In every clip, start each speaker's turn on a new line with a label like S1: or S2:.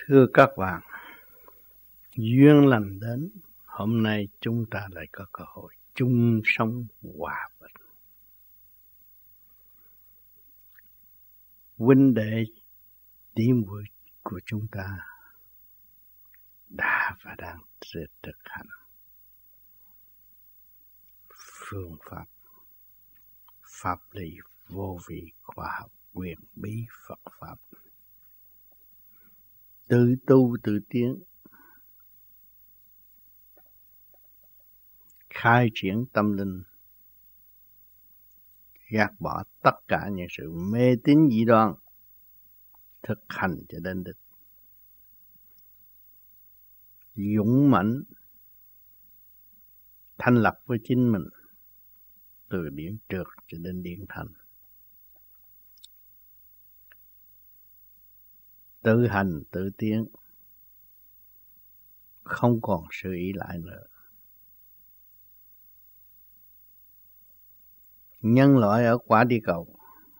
S1: Thưa các bạn, duyên lành đến, hôm nay chúng ta lại có cơ hội chung sống hòa bình. Huynh đệ tỷ muội của chúng ta đã và đang thực hành phương pháp pháp lý vô vi khoa học quyền bí Phật pháp, tự tu tự tiến, khai triển tâm linh, gạt bỏ tất cả những sự mê tín dị đoan, thực hành cho đến đích. Dũng mãnh thành lập với chính mình, từ điển trượt cho đến điển thành, tự hành tự tiến, không còn sự ỷ lại nữa. Nhân loại ở quả địa cầu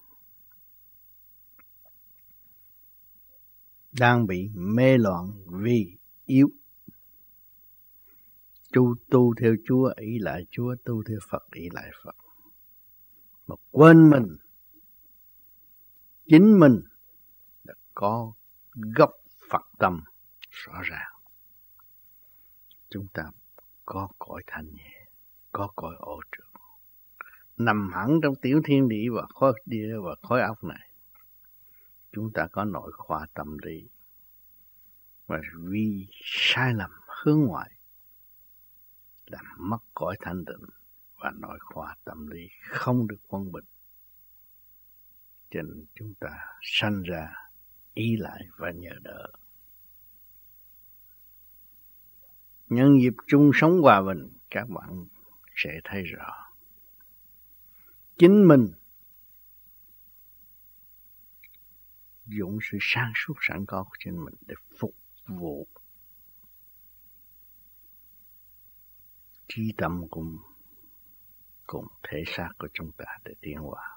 S1: đang bị mê loạn vì yếu. Tu theo Chúa ỷ lại Chúa, tu theo Phật ỷ lại Phật, mà quên mình. Chính mình đã có gốc Phật tâm rõ ràng. Chúng ta có cõi thanh nhẹ, có cõi ô trượt, nằm hẳn trong tiểu thiên địa và khối địa và khối óc này. Chúng ta có nội khoa tâm lý, và vì sai lầm hướng ngoại làm mất cõi thanh tịnh và nội khoa tâm lý không được quân bình. Cho nên chúng ta sanh ra ý lại và nhờ đỡ. Nhân dịp chung sống hòa bình, các bạn sẽ thấy rõ chính mình dùng sự sáng suốt sẵn có của chính mình để phục vụ trí tâm cùng thể xác của chúng ta để tiến hóa.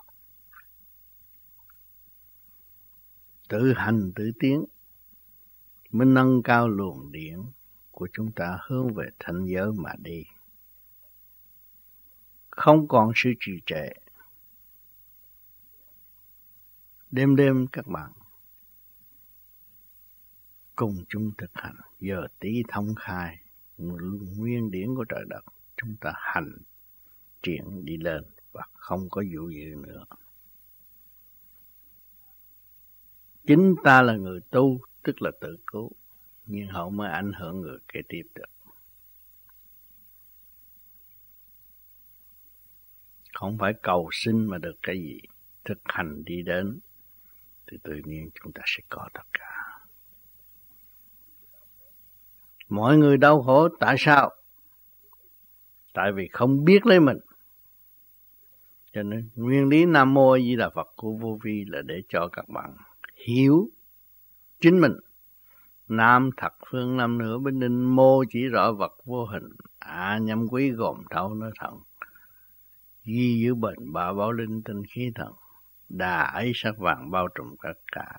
S1: Tự hành tự tiến mới nâng cao luồng điển của chúng ta hướng về thanh giới mà đi. Không còn sự trì trệ. Đêm các bạn cùng chung thực hành, giờ tí thông khai nguyên điển của trời đất, chúng ta hành triển đi lên và không có dụ dự nữa. Chính ta là người tu, tức là tự cứu, nhưng hậu mới ảnh hưởng người kế tiếp được. Không phải cầu xin mà được cái gì, thực hành đi đến thì tự nhiên chúng ta sẽ có tất cả. Mọi người đau khổ tại sao? Tại vì không biết lấy mình. Cho nên nguyên lý Nam Mô A Di Đà Phật của Vô Vi là để cho các bạn hiểu chính mình. Nam thật phương nam nửa bên ninh, mô chỉ rõ vật vô hình, nhâm quý gồm thâu nói thần. Ghi giữ bền ba bảo linh tinh khí thần, đà ấy sắc vàng bao trùm tất cả.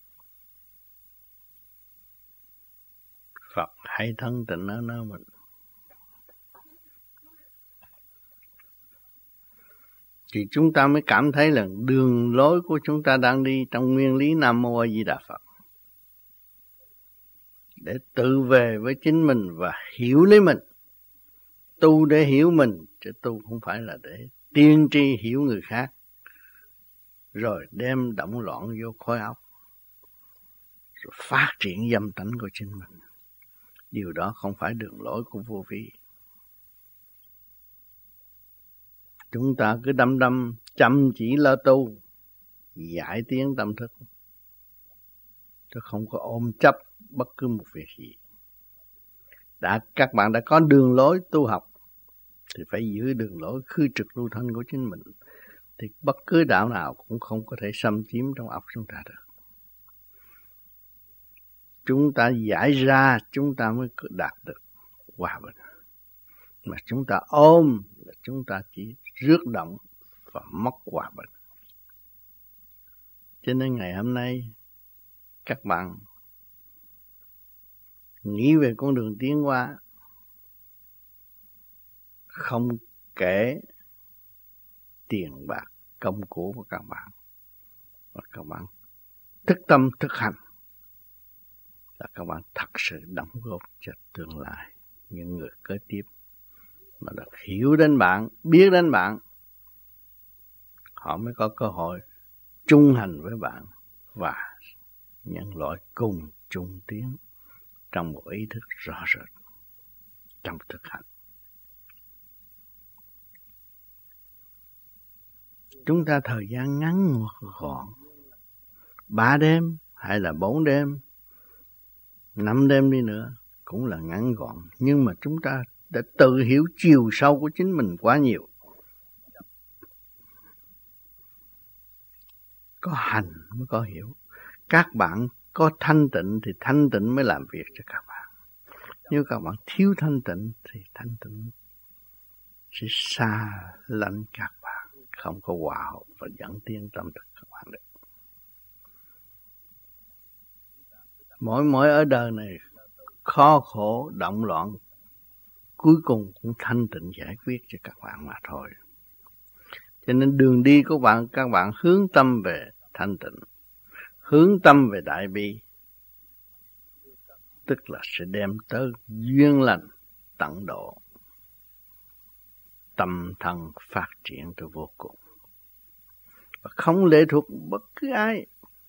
S1: Phật hay thân tình ở nơi mình. Thì chúng ta mới cảm thấy là đường lối của chúng ta đang đi trong nguyên lý Nam Mô A Di Đà Phật. Để tự về với chính mình và hiểu lấy mình. Tu để hiểu mình, chứ tu không phải là để tiên tri hiểu người khác, rồi đem động loạn vô khối óc, rồi phát triển dâm tánh của chính mình. Điều đó không phải đường lối của Vô Vi. Chúng ta cứ đăm chăm chỉ lo tu, giải tiến tâm thức, chứ không có ôm chấp bất cứ một việc gì. Các bạn đã có đường lối tu học thì phải giữ đường lối khư trực lưu thanh của chính mình, thì bất cứ đạo nào cũng không có thể xâm chiếm trong óc chúng ta được. Chúng ta giải ra, chúng ta mới đạt được hòa bình. Mà chúng ta ôm là chúng ta chỉ rước động và mất hòa bình. Cho nên ngày hôm nay các bạn nghĩ về con đường tiến hóa, không kể tiền bạc công cụ của các bạn, và các bạn thức tâm thực hành là các bạn thật sự đóng góp cho tương lai những người kế tiếp mà được hiểu đến bạn, biết đến bạn, họ mới có cơ hội trung hành với bạn và nhân loại cùng chung tiến trong một ý thức rõ rệt trong thực hành. Chúng ta thời gian ngắn gọn, 3 đêm hay là 4 đêm, 5 đêm đi nữa cũng là ngắn gọn, nhưng mà chúng ta đã tự hiểu chiều sâu của chính mình quá nhiều. Có hành mới có hiểu. Các bạn có thanh tịnh thì thanh tịnh mới làm việc cho các bạn. Nếu các bạn thiếu thanh tịnh thì thanh tịnh sẽ xa lánh các bạn, không có hòa hợp và dẫn tiến tâm thức các bạn được. Mỗi ở đời này khó khổ động loạn, cuối cùng cũng thanh tịnh giải quyết cho các bạn mà thôi. Cho nên đường đi của bạn, các bạn hướng tâm về thanh tịnh, hướng tâm về đại bi, tức là sẽ đem tới duyên lành tận độ, tâm thân phát triển tới vô cùng, và không lệ thuộc bất cứ ai.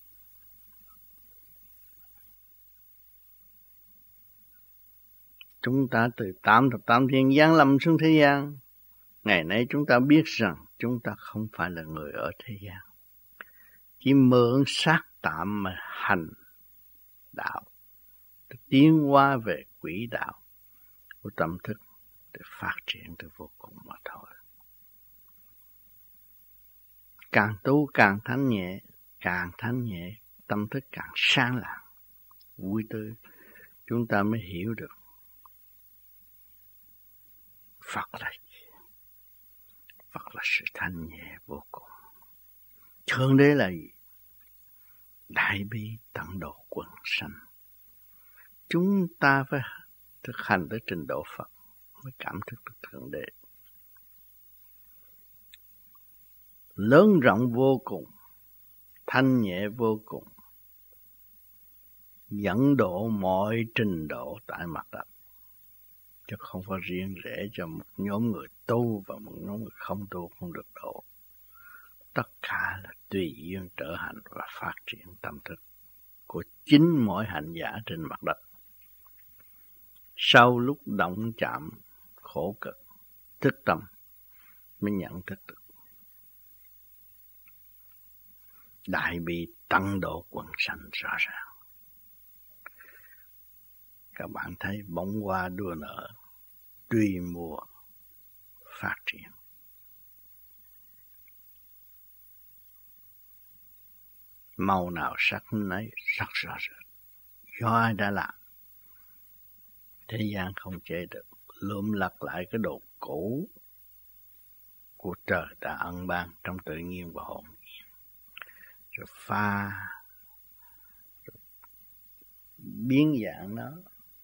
S1: Chúng ta từ 8 thập tam thiên giáng lâm xuống thế gian, ngày nay chúng ta biết rằng chúng ta không phải là người ở thế gian, chỉ mượn xác tạm mà hành đạo, tiến hóa về quỹ đạo của tâm thức để phát triển tới vô cùng mà thôi. Càng tu càng thanh nhẹ, tâm thức càng sáng lạng, vui tươi, chúng ta mới hiểu được Phật là gì? Phật là sự thanh nhẹ vô cùng. Thượng đế là gì? Đại bi tận độ quần sanh. Chúng ta phải thực hành tới trình độ Phật mới cảm thức được Thượng đế. Lớn rộng vô cùng, thanh nhẹ vô cùng, dẫn độ mọi trình độ tại mặt đất, chứ không phải riêng rẽ cho một nhóm người tu và một nhóm người không tu không được độ. Tất cả là tùy duyên trở hành và phát triển tâm thức của chính mỗi hành giả trên mặt đất. Sau lúc động chạm khổ cực, thức tâm mới nhận thức được đại bi tận độ quần sanh rõ ràng. Các bạn thấy bông hoa đua nở, tùy mùa phát triển. Màu nào sắc nấy rất rõ rệt. Do ai đã làm? Thế gian không chế được, lượm lặt lại cái đồ cũ của trời đã ân ban trong tự nhiên và hồn nhiên, rồi pha, rồi biến dạng nó.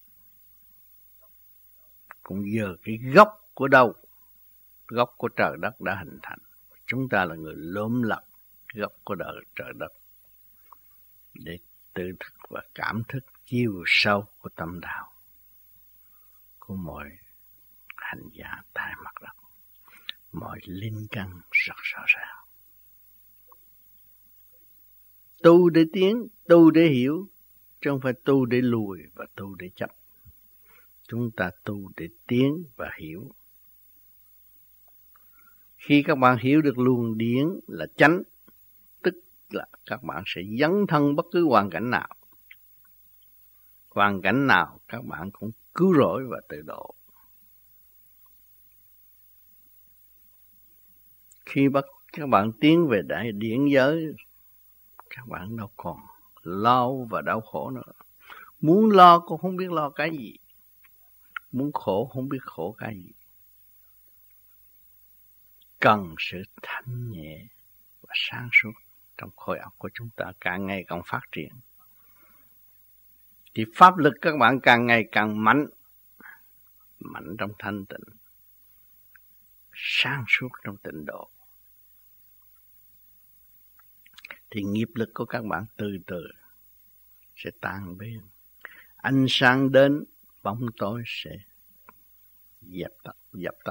S1: Cũng giờ cái gốc của đâu? Gốc của trời đất đã hình thành. Chúng ta là người lượm lặt gốc của trời đất để tự thức và cảm thức chiều sâu của tâm đạo của mọi hành giả tại mặt đất, mọi linh căn rất rõ ràng. Tu để tiến, tu để hiểu, chứ không phải tu để lùi và tu để chấp. Chúng ta tu để tiến và hiểu. Khi các bạn hiểu được luồng điển là chánh, tức là các bạn sẽ dấn thân bất cứ hoàn cảnh nào. Hoàn cảnh nào các bạn cũng cứu rỗi và tự độ. Khi các bạn tiến về đại điển giới, các bạn đâu còn lo và đau khổ nữa. Muốn lo cũng không biết lo cái gì. Muốn khổ không biết khổ cái gì. Cần sự thanh nhẹ và sáng suốt trong khối óc của chúng ta càng ngày càng phát triển. thì pháp lực các bạn càng ngày càng mạnh. Mạnh trong thanh tịnh, sáng suốt trong tịnh độ. Thì nghiệp lực của các bạn từ từ sẽ tan biến. Ánh sáng đến, bóng tối sẽ dập tắt.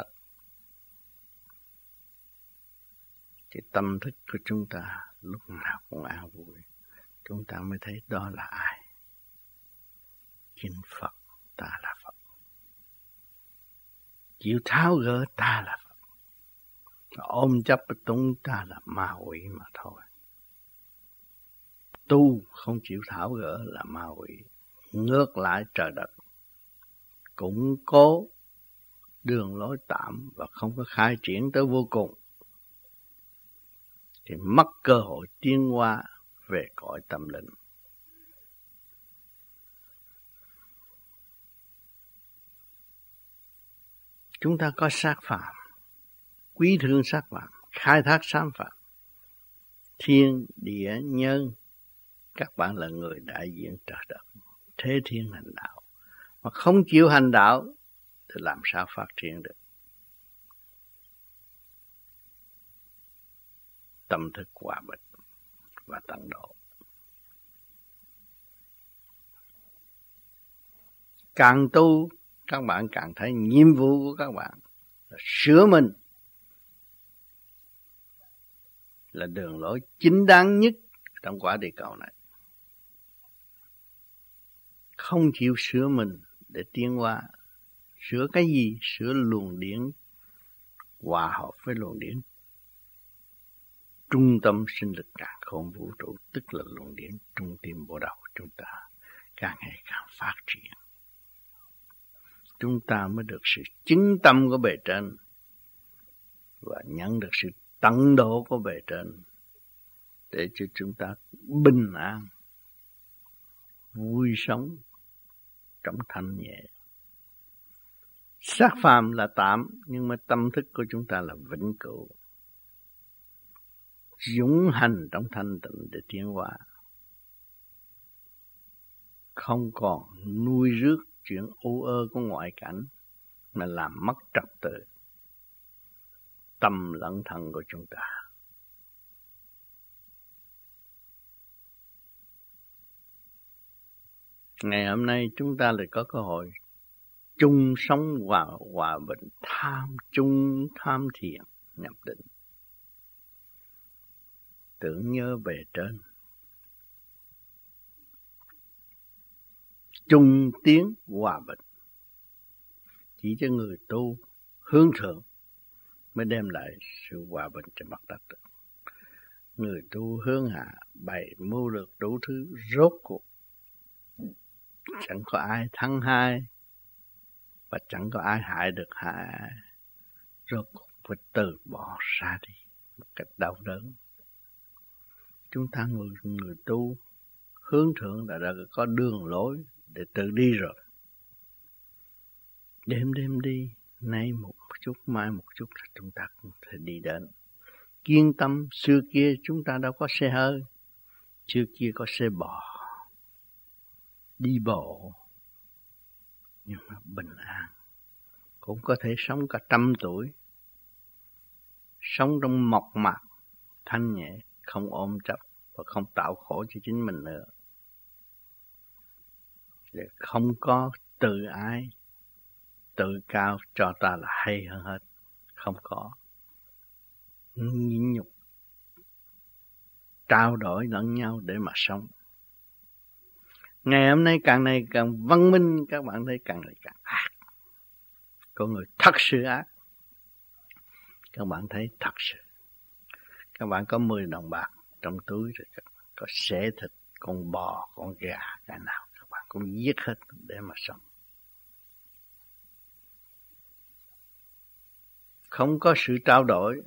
S1: Thì tâm thức của chúng ta lúc nào cũng an vui. Chúng ta mới thấy đó là ai. Chính Phật, ta là Phật. Chịu tháo gỡ ta là Phật. Ôm chấp chúng ta là ma quỷ mà thôi. Tu không chịu tháo gỡ là ma quỷ. Ngược lại trời đất, củng cố đường lối tạm và không có khai triển tới vô cùng, thì mất cơ hội tiến hóa về cõi tâm linh. Chúng ta có sát phạm, quý thương sát phạm, khai thác sát phạm. Thiên, địa, nhân, các bạn là người đại diện trời đất, thế thiên hành đạo. Mà không chịu hành đạo thì làm sao phát triển được? Tâm thức hòa bình và tận độ. Càng tu, các bạn càng thấy nhiệm vụ của các bạn là sửa mình, là đường lối chính đáng nhất trong quả địa cầu này. Không chịu sửa mình để tiến hóa. Sửa cái gì? Sửa luồng điển hòa hợp với luồng điển trung tâm sinh lực càn khôn vũ trụ, tức là luồng điển trung tim bộ đầu chúng ta càng ngày càng phát triển. Chúng ta mới được sự chứng tâm của bề trên và nhận được sự tận độ của bề trên để cho chúng ta bình an, vui sống trong thanh nhẹ. Xác phàm là tạm, nhưng mà tâm thức của chúng ta là vĩnh cửu, dũng hành trong thanh tịnh để tiến hóa, không còn nuôi rước chuyện u ơ của ngoại cảnh mà làm mất trật tự tâm lẫn thân của chúng ta. Ngày hôm nay chúng ta lại có cơ hội chung sống hòa bình, tham thiền, nhập định, tưởng nhớ về trên, chung tiến hòa bình. Chỉ cho người tu hướng thượng mới đem lại sự hòa bình cho mặt đất được. Người tu hướng hạ bày mưu lược đủ thứ, rốt cuộc chẳng có ai thắng hai và chẳng có ai hại được hại. Rốt cuộc phải từ bỏ ra đi một cách đau đớn. Chúng ta người tu hướng thượng đã có đường lối để tự đi rồi. Đêm đi, nay một chút, mai một chút là chúng ta cũng thể đi đến. Kiên tâm, xưa kia chúng ta đâu có xe hơi, xưa kia có xe bò, đi bộ, nhưng mà bình an. Cũng có thể sống cả 100 tuổi, sống trong mộc mạc, thanh nhẹ, không ôm chấp và không tạo khổ cho chính mình nữa. Để không có tự ái, tự cao cho ta là hay hơn hết. Không có. Nhịn nhục, trao đổi lẫn nhau để mà sống. Ngày hôm nay càng văn minh, các bạn thấy càng ngày càng ác. Có người thật sự ác. Các bạn thấy thật sự. Các bạn có 10 đồng bạc trong túi rồi, có xẻ thịt, con bò, con gà, cái nào các bạn cũng giết hết để mà sống. Không có sự trao đổi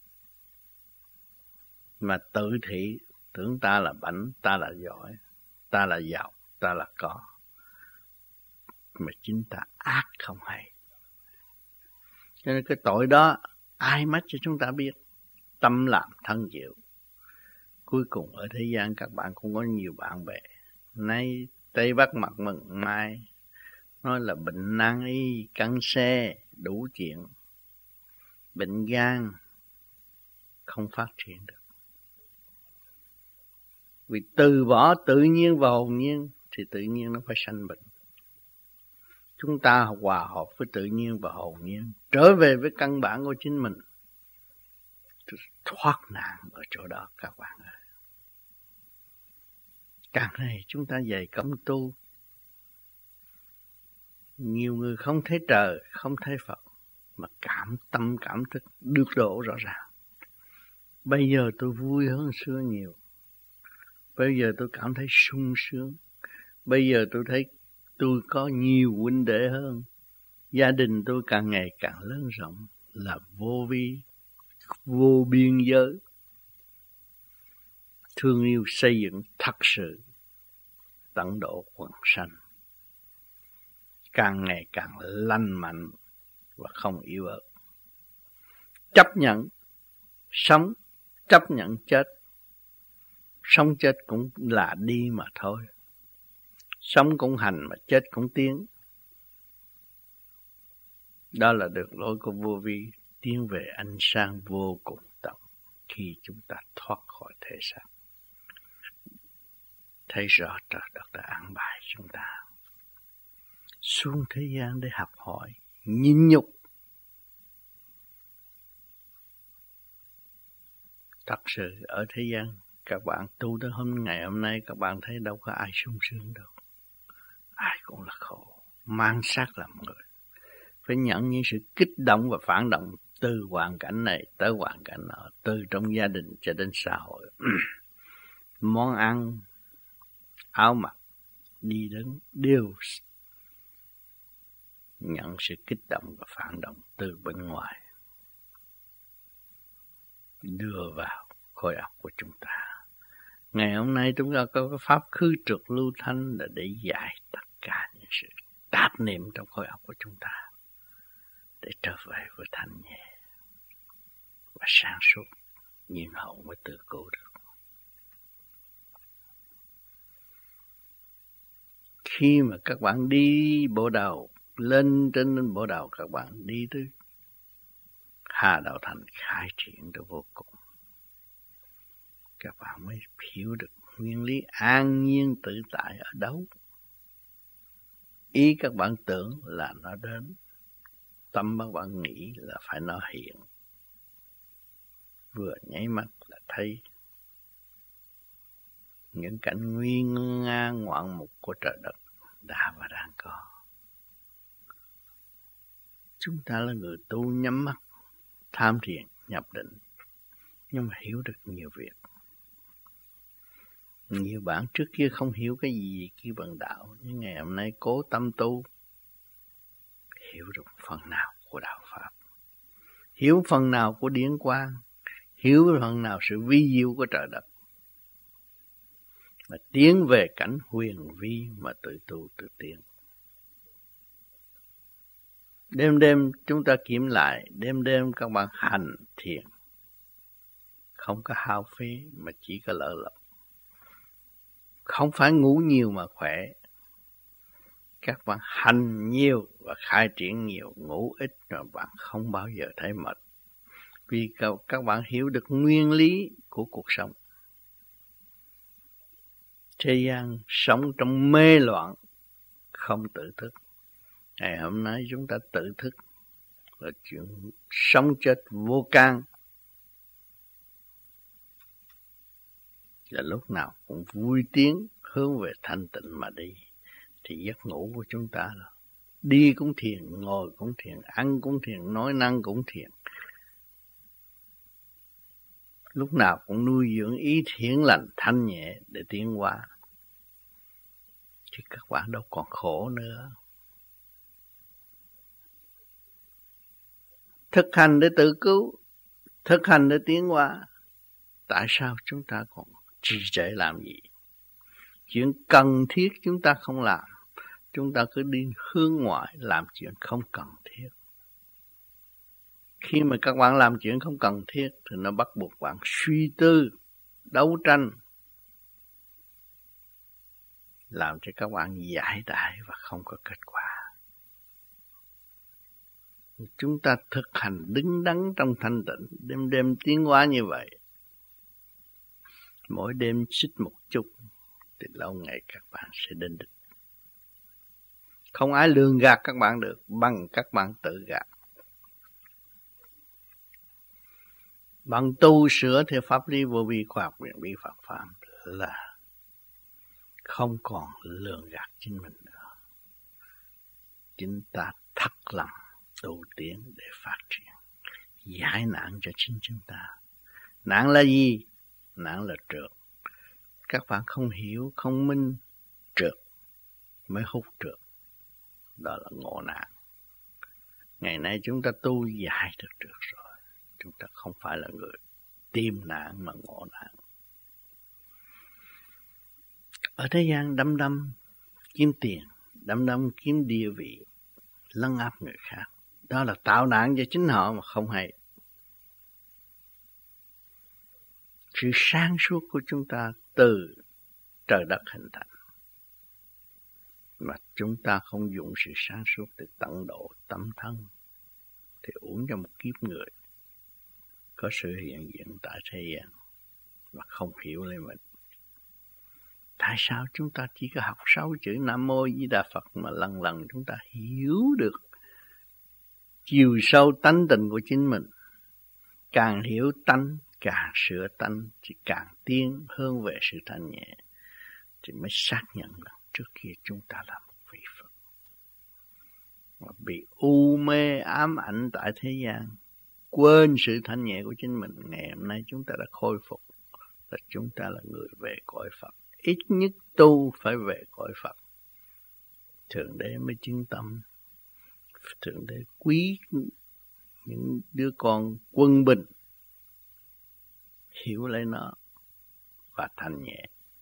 S1: mà tự thị, tưởng ta là bảnh, ta là giỏi, ta là giàu, ta là có, mà chính ta ác không hay. Cho nên cái tội đó ai mách cho chúng ta biết. Tâm làm thân chịu. Cuối cùng ở thế gian các bạn cũng có nhiều bạn bè. Nay Tây Bắc mặt mừng mai, nói là bệnh nan y, căng xe, đủ chuyện. Bệnh gan không phát triển được. Vì từ bỏ tự nhiên và hồn nhiên thì tự nhiên nó phải sanh bệnh. Chúng ta hòa hợp với tự nhiên và hồn nhiên, trở về với căn bản của chính mình, thoát nạn ở chỗ đó các bạn ơi. Càng ngày chúng ta dày công tu. Nhiều người không thấy trời, không thấy Phật, mà cảm tâm cảm thức được độ rõ ràng. Bây giờ tôi vui hơn xưa nhiều. Bây giờ tôi cảm thấy sung sướng. Bây giờ tôi thấy tôi có nhiều huynh đệ hơn. Gia đình tôi càng ngày càng lớn rộng, là vô vi, vô biên giới. Thương yêu xây dựng thật sự, tận độ quần sanh. Càng ngày càng lành mạnh và không yếu ớt. Chấp nhận sống, chấp nhận chết. Sống chết cũng là đi mà thôi. Sống cũng hành mà chết cũng tiến. Đó là được lối của vô vi, tiến về ánh sáng vô cùng tận khi chúng ta thoát khỏi thể xác. Thấy rõ trời đất đã an bài chúng ta xuống thế gian để học hỏi, nhịn nhục. Thật sự ở thế gian, các bạn tu tới ngày hôm nay, các bạn thấy đâu có ai sung sướng đâu. Ai cũng là khổ, mang xác làm người. Phải nhận những sự kích động và phản động từ hoàn cảnh này tới hoàn cảnh nọ, từ trong gia đình cho đến xã hội. Món ăn, áo mặc, đi đứng đều nhận sự kích động và phản động từ bên ngoài, đưa vào khối óc của chúng ta. Ngày hôm nay chúng ta có cái pháp khứ trượt lưu thanh là để giải tất cả những sự tạp niệm trong khối óc của chúng ta, để trở về với thanh nhẹ và sáng suốt, nhiên hậu mới tự cứu được. Khi mà các bạn đi bộ đầu, lên trên bộ đầu, các bạn đi tới Hà Đạo Thành khai triển được vô cùng. Các bạn mới hiểu được nguyên lý an nhiên tự tại ở đâu. Ý các bạn tưởng là nó đến, tâm các bạn nghĩ là phải nó hiện. Vừa nháy mắt là thấy những cảnh nguy nga ngoạn mục của trời đất đã và đang có. Chúng ta là người tu nhắm mắt, tham thiền, nhập định, nhưng mà hiểu được nhiều việc. Nhiều bạn trước kia không hiểu cái gì kia bằng đạo, nhưng ngày hôm nay cố tâm tu, hiểu được phần nào của đạo Pháp, hiểu phần nào của điển quang, hiểu phần nào sự vi diệu của trời đất, mà tiến về cảnh huyền vi mà tự tu tự tiến. Đêm đêm chúng ta kiểm lại, đêm đêm các bạn hành thiền, không có hao phí mà chỉ có lợi lộc. Không phải ngủ nhiều mà khỏe. Các bạn hành nhiều và khai triển nhiều, ngủ ít rồi bạn không bao giờ thấy mệt. Vì các bạn hiểu được nguyên lý của cuộc sống. Thế gian sống trong mê loạn, không tự thức. Ngày hôm nay chúng ta tự thức là chuyện sống chết vô can. Là lúc nào cũng vui tiến hướng về thanh tịnh mà đi. Thì giấc ngủ của chúng ta là đi cũng thiền, ngồi cũng thiền, ăn cũng thiền, nói năng cũng thiền. Lúc nào cũng nuôi dưỡng ý thiện lành thanh nhẹ để tiến hóa. Thì các bạn đâu còn khổ nữa. Thực hành để tự cứu, thực hành để tiến hóa. Tại sao chúng ta còn trì trệ làm gì? Chuyện cần thiết chúng ta không làm. Chúng ta cứ đi hướng ngoại làm chuyện không cần thiết. Khi mà các bạn làm chuyện không cần thiết thì nó bắt buộc bạn suy tư, đấu tranh. làm cho các bạn giải đãi và không có kết quả. Chúng ta thực hành đứng đắn trong thanh tịnh, đêm đêm tiến hóa như vậy. Mỗi đêm xích một chút, thì lâu ngày các bạn sẽ đến đích. Không ai lường gạt các bạn được bằng các bạn tự gạt. Bằng tu sửa theo pháp lý vô vi khoa học quyền bí Phật pháp là không còn lường gạt chính mình nữa. Chính ta thật lòng tu tiến để phát triển, giải nạn cho chính chúng ta. Nạn là gì? Nạn là trượt. Các bạn không hiểu, không minh, trượt mới hút trượt. Đó là ngộ nạn. Ngày nay chúng ta tu giải được trượt rồi. Chúng ta không phải là người tìm nạn mà ngộ nạn. Ở thế gian đăm đăm kiếm tiền, đăm đăm kiếm địa vị, lấn áp người khác. Đó là tạo nạn cho chính họ mà không hay. Sự sáng suốt của chúng ta từ trời đất hình thành. Mà chúng ta không dùng sự sáng suốt để tận độ tâm thân, thì uổng cho một kiếp người có sự hiện diện tại thế gian mà không hiểu lấy mình. Tại sao chúng ta chỉ có học 6 chữ Nam Mô Di Đà Phật mà lần lần chúng ta hiểu được chiều sâu tánh tình của chính mình. Càng hiểu tánh, càng sửa tánh, thì càng tiến hơn về sự thanh nhẹ, thì mới xác nhận rằng trước kia chúng ta là một vị Phật. Mà bị u mê ám ảnh tại thế gian, quên sự thanh nhẹ của chính mình. Ngày hôm nay chúng ta đã khôi phục, là chúng ta là người về cõi Phật. Ít nhất tu phải về cõi Phật. Thượng Đế mới chứng tâm. Thượng Đế quý những đứa con quân bình, hiểu lấy nó và thanh nhẹ.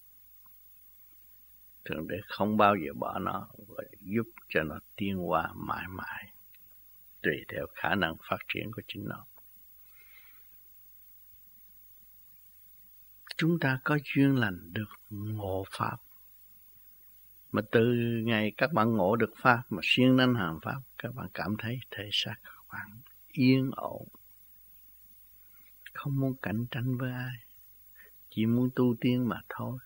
S1: Thượng Đế không bao giờ bỏ nó và giúp cho nó tiến hóa mãi mãi, tùy theo khả năng phát triển của chính nó. Chúng ta có duyên lành được ngộ Pháp. Mà từ ngày các bạn ngộ được Pháp mà siêng năng hành Pháp, các bạn cảm thấy thể xác các bạn yên ổn. Không muốn cạnh tranh với ai, chỉ muốn tu tiên mà thôi.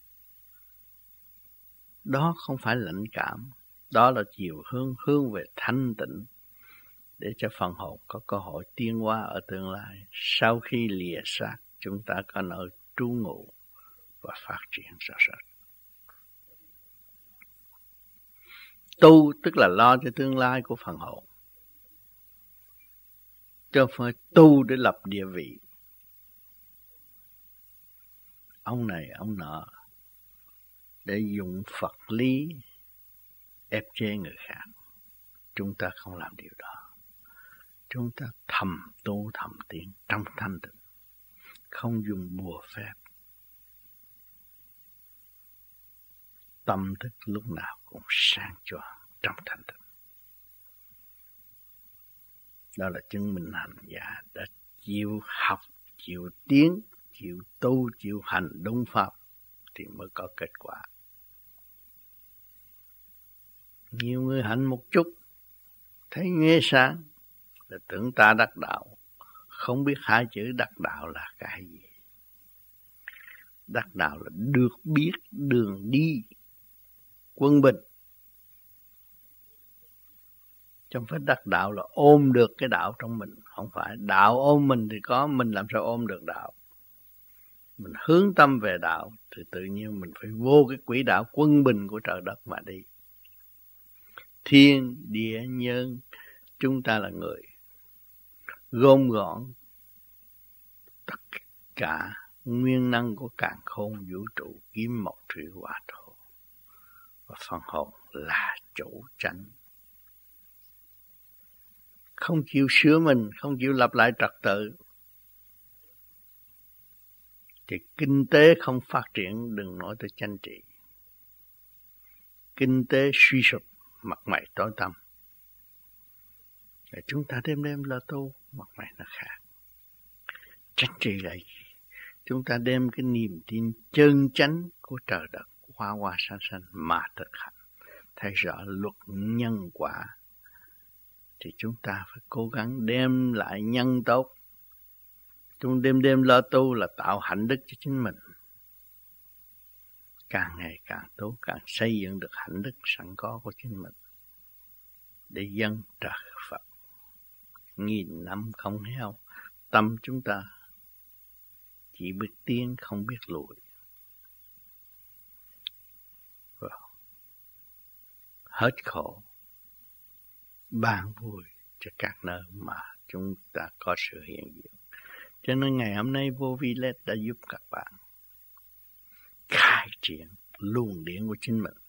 S1: Đó không phải lãnh cảm, đó là chiều hướng về thanh tịnh, để cho phần hồn có cơ hội tiến hóa ở tương lai. Sau khi lìa xác, chúng ta có nơi trú ngụ và phát triển rõ rệt. Tu tức là lo cho tương lai của phần hồn, chứ không phải tu để lập địa vị. Ông này ông nọ để dùng Phật lý ép chế người khác. Chúng ta không làm điều đó. Chúng ta thầm tu thầm tiến trong thanh tịnh, không dùng bùa phép. Tâm thức lúc nào cũng sáng choang trong thanh tịnh. Đó là chứng minh hành giả đã chịu học, chịu tiến, chịu tu, chịu hành đúng pháp thì mới có kết quả. Nhiều người hành một chút, thấy nghe sáng là tưởng ta đắc đạo, không biết hai chữ đắc đạo là cái gì. Đắc đạo là được biết đường đi quân bình. Trong phải đắc đạo là ôm được cái đạo trong mình. Không phải đạo ôm mình thì có, mình làm sao ôm được đạo. Mình hướng tâm về đạo thì tự nhiên mình phải vô cái quỹ đạo quân bình của trời đất mà đi. Thiên, địa, nhân, chúng ta là người gom gọn tất cả nguyên năng của càn khôn vũ trụ, kim mộc thủy hỏa thổ, và phần hồn là chủ chánh. Không chịu sửa mình, không chịu lập lại trật tự thì kinh tế không phát triển, đừng nói tới chính trị. Kinh tế suy sụp, mặt mày tối tăm. Để chúng ta đêm lo tu, mặt mày nó khác. Chính trị là gì? Chúng ta đem cái niềm tin chân chánh của trời đất, hoa hoa xanh xanh mà thực hành, thấy rõ luật nhân quả, thì chúng ta phải cố gắng đem lại nhân tốt. Chúng đêm lo tu là tạo hạnh đức cho chính mình. Càng ngày càng tốt, càng xây dựng được hạnh đức sẵn có của chính mình, để dâng trời Phật. Nghìn năm không heo, tâm chúng ta chỉ biết tiến không biết lùi. Hết khổ, ban vui cho các nơi mà chúng ta có sự hiện diện. Cho nên ngày hôm nay Vô Vi Led đã giúp các bạn khai triển luồng điển của chính mình.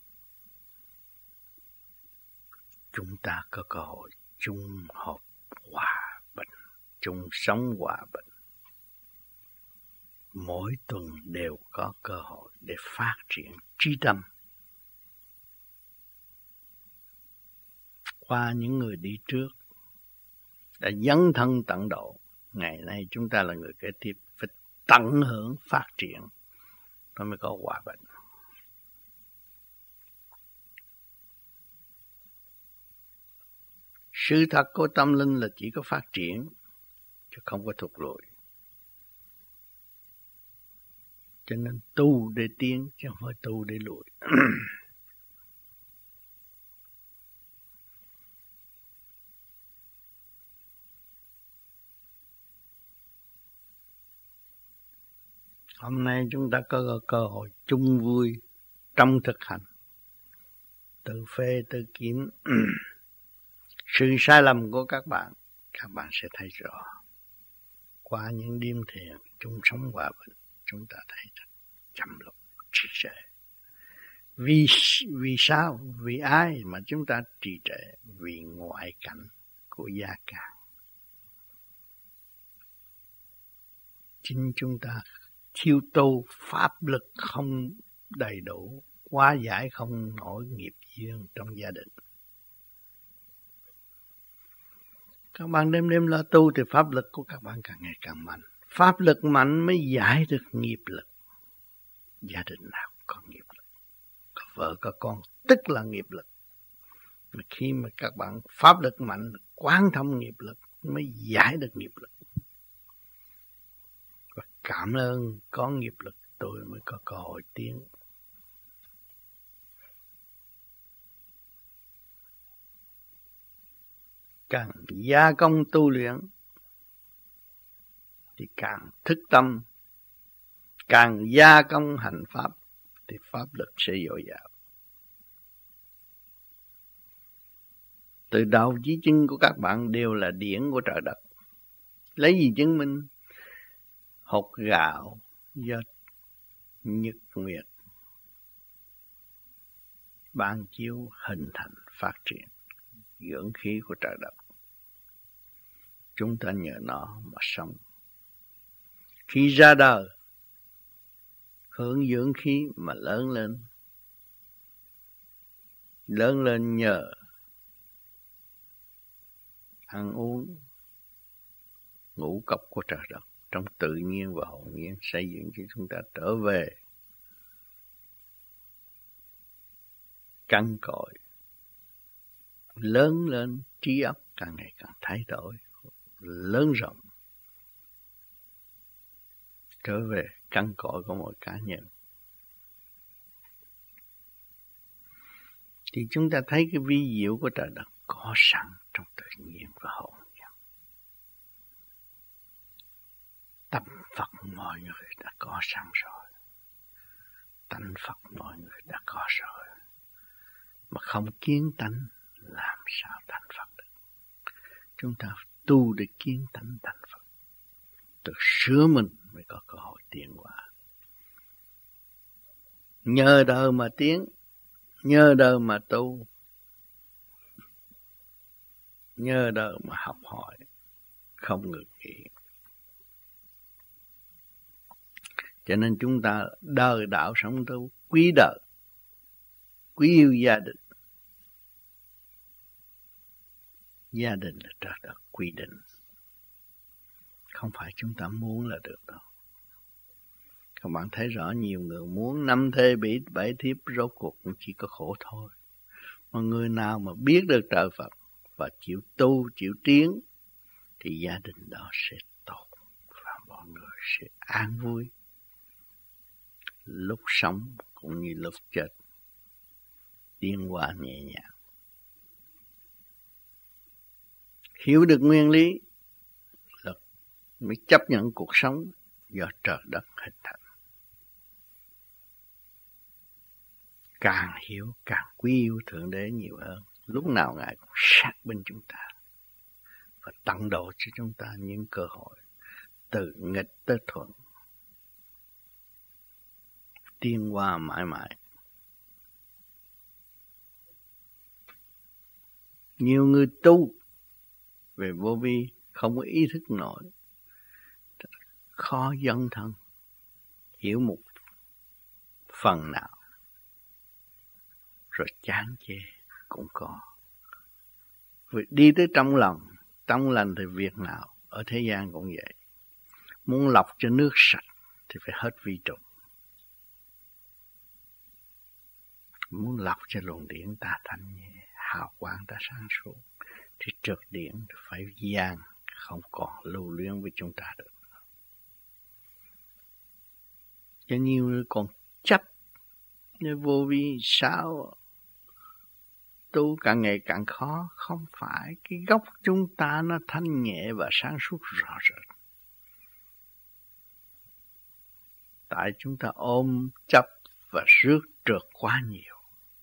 S1: Chúng ta có cơ hội chung hợp hòa bình, chung sống hòa bình. Mỗi tuần đều có cơ hội để phát triển trí tâm. Qua những người đi trước đã dấn thân tận độ, ngày nay chúng ta là người kế tiếp phải tận hưởng phát triển, nó mới có hòa bình. Sự thật của tâm linh là chỉ có phát triển, chứ không có thụt lùi. Cho nên tu để tiến, chứ không phải tu để lùi. Hôm nay chúng ta có cơ hội chung vui trong thực hành, tự phê tự kiểm sự sai lầm của các bạn sẽ thấy rõ. Qua những đêm thiền chung sống hòa bình, chúng ta thấy chậm lục trì trệ. Vì sao? Vì ai mà chúng ta trì trệ? Vì ngoại cảnh của gia càng. Chính chúng ta thiếu tu, pháp lực không đầy đủ, hóa giải không nổi nghiệp duyên trong gia đình. Các bạn đêm lo tu thì pháp lực của các bạn càng ngày càng mạnh. Pháp lực mạnh mới giải được nghiệp lực. Gia đình nào có nghiệp lực, có vợ có con tức là nghiệp lực. Mà khi mà các bạn pháp lực mạnh, quán thông nghiệp lực mới giải được nghiệp lực. Và cảm ơn có nghiệp lực tôi mới có cơ hội tiến. Càng gia công tu luyện thì càng thức tâm, càng gia công hành pháp thì pháp lực sẽ dồi dào. Từ đầu chí chân của các bạn đều là điển của trời đất. Lấy gì chứng minh? Hột gạo do nhật nguyệt ban chiếu hình thành phát triển dưỡng khí của trời đất. Chúng ta nhờ nó mà sống. Khi ra đời, hưởng dưỡng khí mà lớn lên. Lớn lên nhờ ăn uống, ngũ cốc của trời đất trong tự nhiên và hồn nhiên xây dựng cho chúng ta trở về căn cội, lớn lên, trí óc càng ngày càng thay đổi, lớn rộng, trở về căn cội của mỗi cá nhân. Thì chúng ta thấy cái vi diệu của trời đất có sẵn trong tự nhiên và hồn nhiên. Tâm Phật mọi người đã có sẵn rồi. Tánh Phật mọi người đã có rồi. Mà không kiến tánh làm sao thành Phật được. Chúng ta tu để kiến tánh thành Phật. Tự sửa mình mới có cơ hội tiến hóa. Nhờ đời mà tiến, nhờ đời mà tu, nhờ đời mà học hỏi, không ngừng nghỉ. Cho nên chúng ta đời đạo sống tu, quý đời, quý yêu gia đình. Gia đình là trời đất quy định. Không phải chúng ta muốn là được đâu. Các bạn thấy rõ nhiều người muốn 5 thê 7 thiếp rốt cuộc cũng chỉ có khổ thôi. Mà người nào mà biết được trời Phật và chịu tu, chịu tiến thì gia đình đó sẽ tốt và mọi người sẽ an vui. Lúc sống cũng như lúc chết, tiến hóa nhẹ nhàng. Hiểu được nguyên lý là mới chấp nhận cuộc sống do trời đất hình thành. Càng hiểu càng quý yêu Thượng Đế nhiều hơn. Lúc nào Ngài cũng sát bên chúng ta và tận độ cho chúng ta những cơ hội từ nghịch tới thuận, tiến hóa mãi mãi. Nhiều người tu về vô vi không có ý thức nổi, khó dấn thân hiểu một phần nào rồi chán chê cũng có. Vì đi tới trong lành thì việc nào ở thế gian cũng vậy. Muốn lọc cho nước sạch thì phải hết vi trùng. Muốn lọc cho luồng điển ta thanh nhẹ, hào quang ta sáng suốt thì trượt điển phải gian, không còn lưu luyến với chúng ta được. Cho nhiều người còn chấp nên vô vi sao tu càng ngày càng khó. Không phải, cái gốc chúng ta nó thanh nhẹ và sáng suốt rõ rệt. Tại chúng ta ôm chấp và rước trượt quá nhiều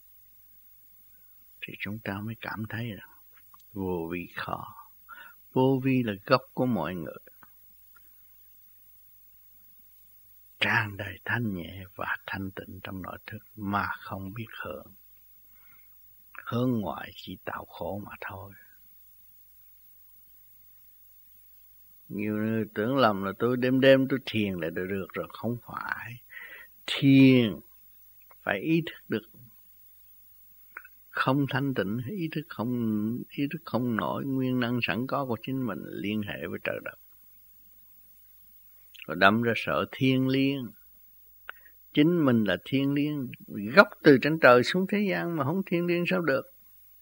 S1: thì chúng ta mới cảm thấy rằng vô vi khó. Vô vi là gốc của mọi người, tràn đầy thanh nhẹ và thanh tịnh trong nội thức mà không biết hưởng. Hướng ngoại chỉ tạo khổ mà thôi. Nhiều người tưởng lầm là tôi đêm tôi thiền là được rồi. Không phải. Thiền phải ý thức được không thanh tịnh, ý thức không nổi nguyên năng sẵn có của chính mình liên hệ với trời đất. Rồi đâm ra sợ thiên liêng. Chính mình là thiên liêng, gốc từ trên trời xuống thế gian mà không thiên liêng sao được.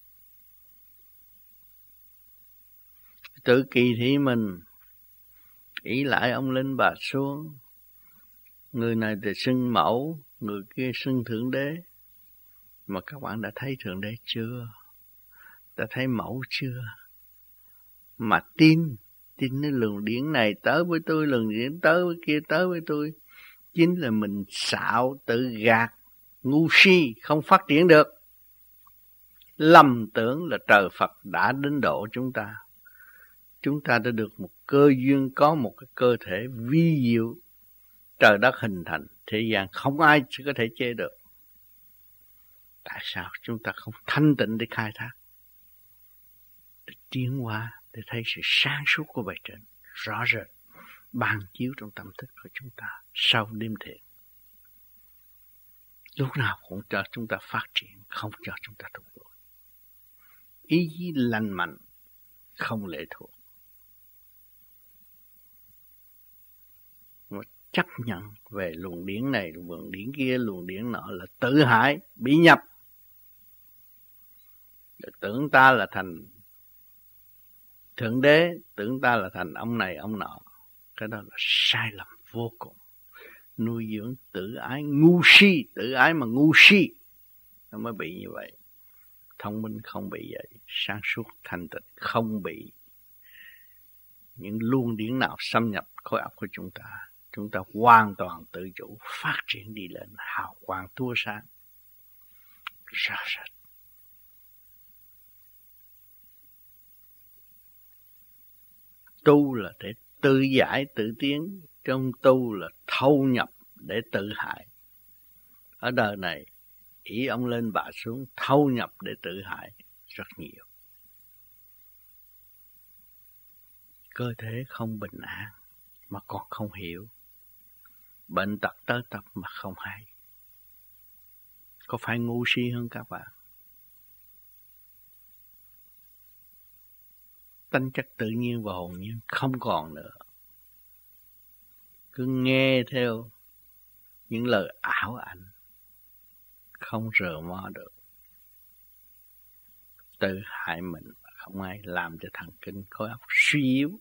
S1: Tự kỳ thị mình, ỷ lại ông lên bà xuống. Người này thì xưng mẫu, người kia xưng thượng đế. Mà các bạn đã thấy thượng đế chưa? Đã thấy mẫu chưa? Mà tin cái luồng điển này tới với tôi, luồng điển tới với kia tới với tôi. Chính là mình xạo tự gạt, ngu si, không phát triển được. Lầm tưởng là trời Phật đã đến độ chúng ta. Chúng ta đã được một cơ duyên, có một cái cơ thể vi diệu. Trời đất hình thành, thế gian không ai sẽ có thể chê được. Tại sao chúng ta không thanh tịnh để khai thác, để tiến hóa, để thấy sự sáng suốt của bề trên rõ rệt ban chiếu trong tâm thức của chúng ta sau đêm thiền. Lúc nào cũng cho chúng ta phát triển, không cho chúng ta thụ lỗi. Ý chí lành mạnh, không lệ thuộc. Mà chấp nhận về luồng điển này, luồng điển kia, luồng điển nọ là tự hại, bị nhập. Tưởng ta là thành thượng đế, tưởng ta là thành ông này ông nọ. Cái đó là sai lầm vô cùng. Nuôi dưỡng tự ái ngu si, tự ái mà ngu si, nó mới bị như vậy. Thông minh không bị vậy, sáng suốt thanh tịnh không bị những luồng điển nào xâm nhập khối óc của chúng ta. Chúng ta hoàn toàn tự chủ phát triển đi lên, hào quang tua sáng rõ rệt. Tu là để tự giải tự tiến, trong tu là thâu nhập để tự hại. Ở đời này ý ông lên bà xuống, thâu nhập để tự hại rất nhiều. Cơ thể không bình an mà còn không hiểu, bệnh tật tới tập mà không hay. Có phải ngu si hơn các bạn? Tánh chất tự nhiên và hồn nhiên không còn nữa. Cứ nghe theo những lời ảo ảnh không rờ mó được, tự hại mình, không ai làm cho thần kinh khối óc suy yếu.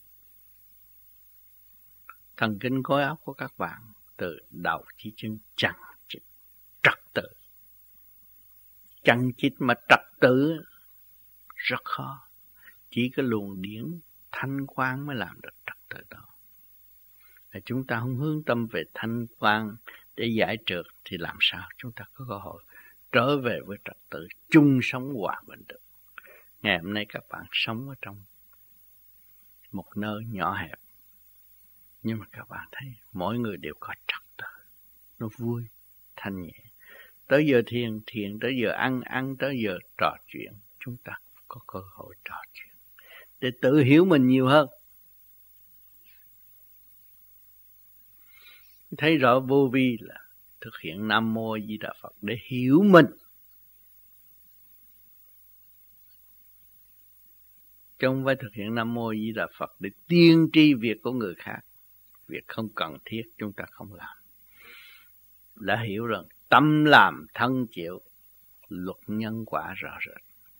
S1: Thần kinh khối óc của các bạn từ đầu chí chân chằng chịt trật tự. Chằng chịt mà trật tự rất khó. Chỉ có luồng điển thanh quang mới làm được trật tự đó. Chúng ta không hướng tâm về thanh quang để giải trượt thì làm sao chúng ta có cơ hội trở về với trật tự, chung sống hòa bình được. Ngày hôm nay các bạn sống ở trong một nơi nhỏ hẹp, nhưng mà các bạn thấy mỗi người đều có trật tự, nó vui, thanh nhẹ. Tới giờ thiền, thiền, tới giờ ăn, tới giờ trò chuyện, chúng ta có cơ hội trò chuyện để tự hiểu mình nhiều hơn. Thấy rõ vô vi là thực hiện Nam Mô A Di Đà Phật để hiểu mình. Chứ không phải thực hiện Nam Mô A Di Đà Phật để tiên tri việc của người khác. Việc không cần thiết chúng ta không làm. Đã hiểu rằng tâm làm thân chịu, luật nhân quả rõ rệt.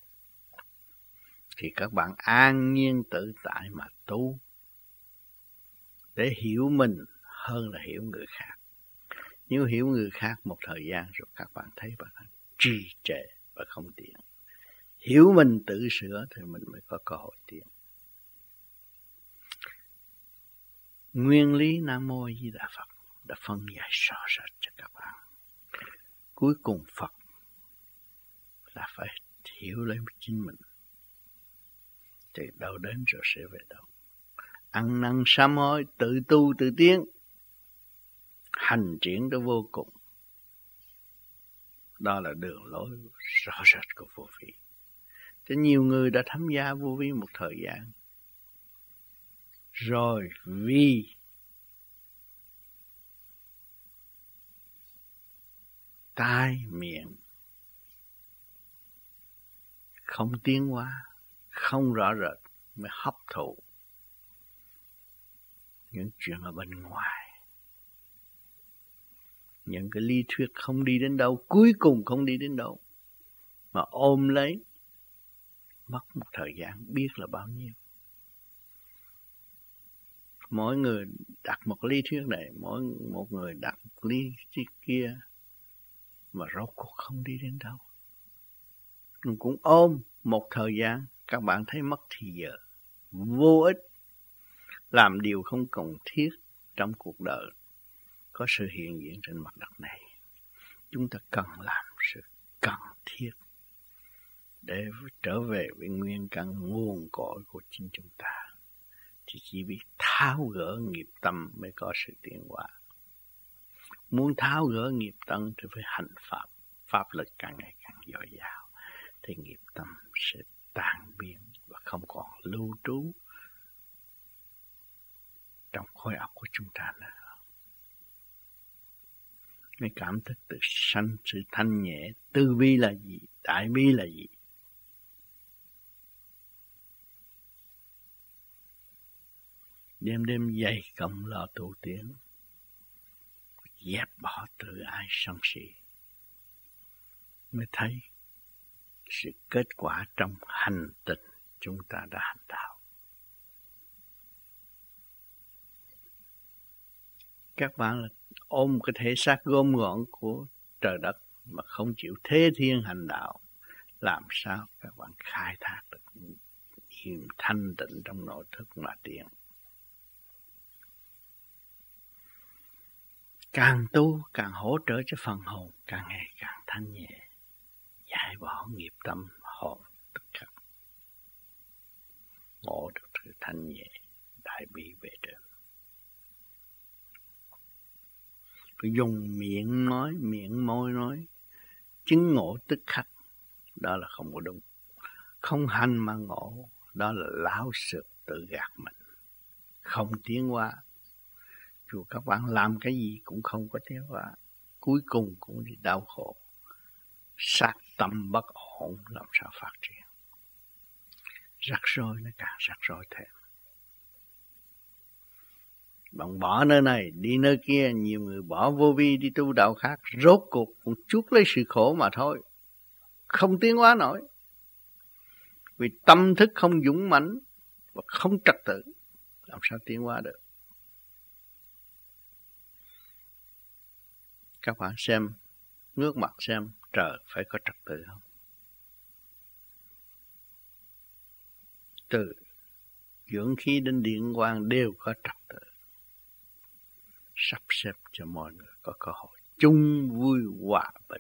S1: Thì các bạn an nhiên tự tại mà tu. Để hiểu mình hơn là hiểu người khác. Nếu hiểu người khác một thời gian rồi các bạn thấy bạn trì trệ và không tiến. Hiểu mình tự sửa thì mình mới có cơ hội tiến. Nguyên lý Nam Mô A Di Đà Phật đã phân giải rõ rệt cho các bạn. Cuối cùng Phật là phải hiểu lấy chính mình. Thì đâu đến rồi sẽ về đâu. Ăn năn sám hối, tự tu tự tiến. Hành triển tới vô cùng. Đó là đường lối rõ rệt của vô vi. Thế nhiều người đã tham gia vô vi một thời gian. Rồi vì tai miệng không tiến hóa, không rõ rệt mới hấp thụ những chuyện ở bên ngoài. Những cái lý thuyết không đi đến đâu, cuối cùng không đi đến đâu. Mà ôm lấy, mất một thời gian biết là bao nhiêu. Mỗi người đặt một lý thuyết này, mỗi một người đặt một lý thuyết kia, mà rốt cuộc không đi đến đâu. Cũng ôm một thời gian, các bạn thấy mất thì giờ, vô ích, làm điều không cần thiết trong cuộc đời. Có sự hiện diện trên mặt đất này. Chúng ta cần làm sự cần thiết để trở về với nguyên căn nguồn cội của chính chúng ta. Thì chỉ biết tháo gỡ nghiệp tâm mới có sự tiến hóa. Muốn tháo gỡ nghiệp tâm thì phải hành pháp. Pháp lực càng ngày càng dồi dào. Thì nghiệp tâm sẽ tan biến và không còn lưu trú trong khối óc của chúng ta nữa. Mới cảm thức được sanh sự thanh nhẹ. Từ bi là gì? Đại bi là gì? Đêm đêm dày công lo tu tiến, dẹp bỏ tự ái sân si, mới thấy sự kết quả trong hành trình chúng ta đã hành đạo. Các bạn là ôm cái thể xác gom gọn của trời đất mà không chịu thế thiên hành đạo, làm sao các bạn khai thác được niềm thanh tịnh trong nội thức mà tiến. Càng tu càng hỗ trợ cho phần hồn càng ngày càng thanh nhẹ, giải bỏ nghiệp tâm hồn tức khắc, ngộ được sự thanh nhẹ đại bi về trên. Cứ dùng miệng nói, miệng môi nói, chứng ngộ tức khắc, đó là không có đúng. Không hành mà ngộ, đó là láo xược tự gạt mình, không tiến hóa. Dù các bạn làm cái gì cũng không có tiến hóa, cuối cùng cũng đi đau khổ. Sát tâm bất ổn làm sao phát triển. Rắc rối nó càng rắc rối thêm. Bạn bỏ nơi này đi nơi kia, nhiều người bỏ vô vi đi tu đạo khác, rốt cuộc cũng chuốc lấy sự khổ mà thôi, không tiến hóa nổi. Vì tâm thức không dũng mãnh và không trật tự, làm sao tiến hóa được? Các bạn xem, ngước mặt xem, trời phải có trật tự không? Từ dưỡng khí đến điện quang đều có trật tự, sắp xếp cho mọi người có cơ hội chung vui hòa bình.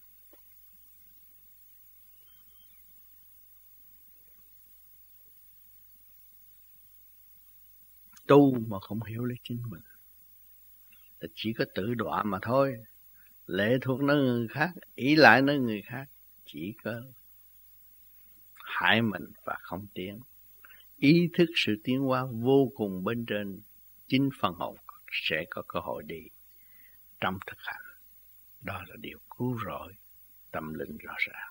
S1: Tu mà không hiểu lấy chính mình là chỉ có tự đọa mà thôi, lệ thuộc nơi người khác, ý lại nơi người khác, chỉ có hại mình và không tiến. Ý thức sự tiến hóa vô cùng bên trên, chính phần hồn sẽ có cơ hội đi trong thực hành. Đó là điều cứu rỗi tâm linh rõ ràng.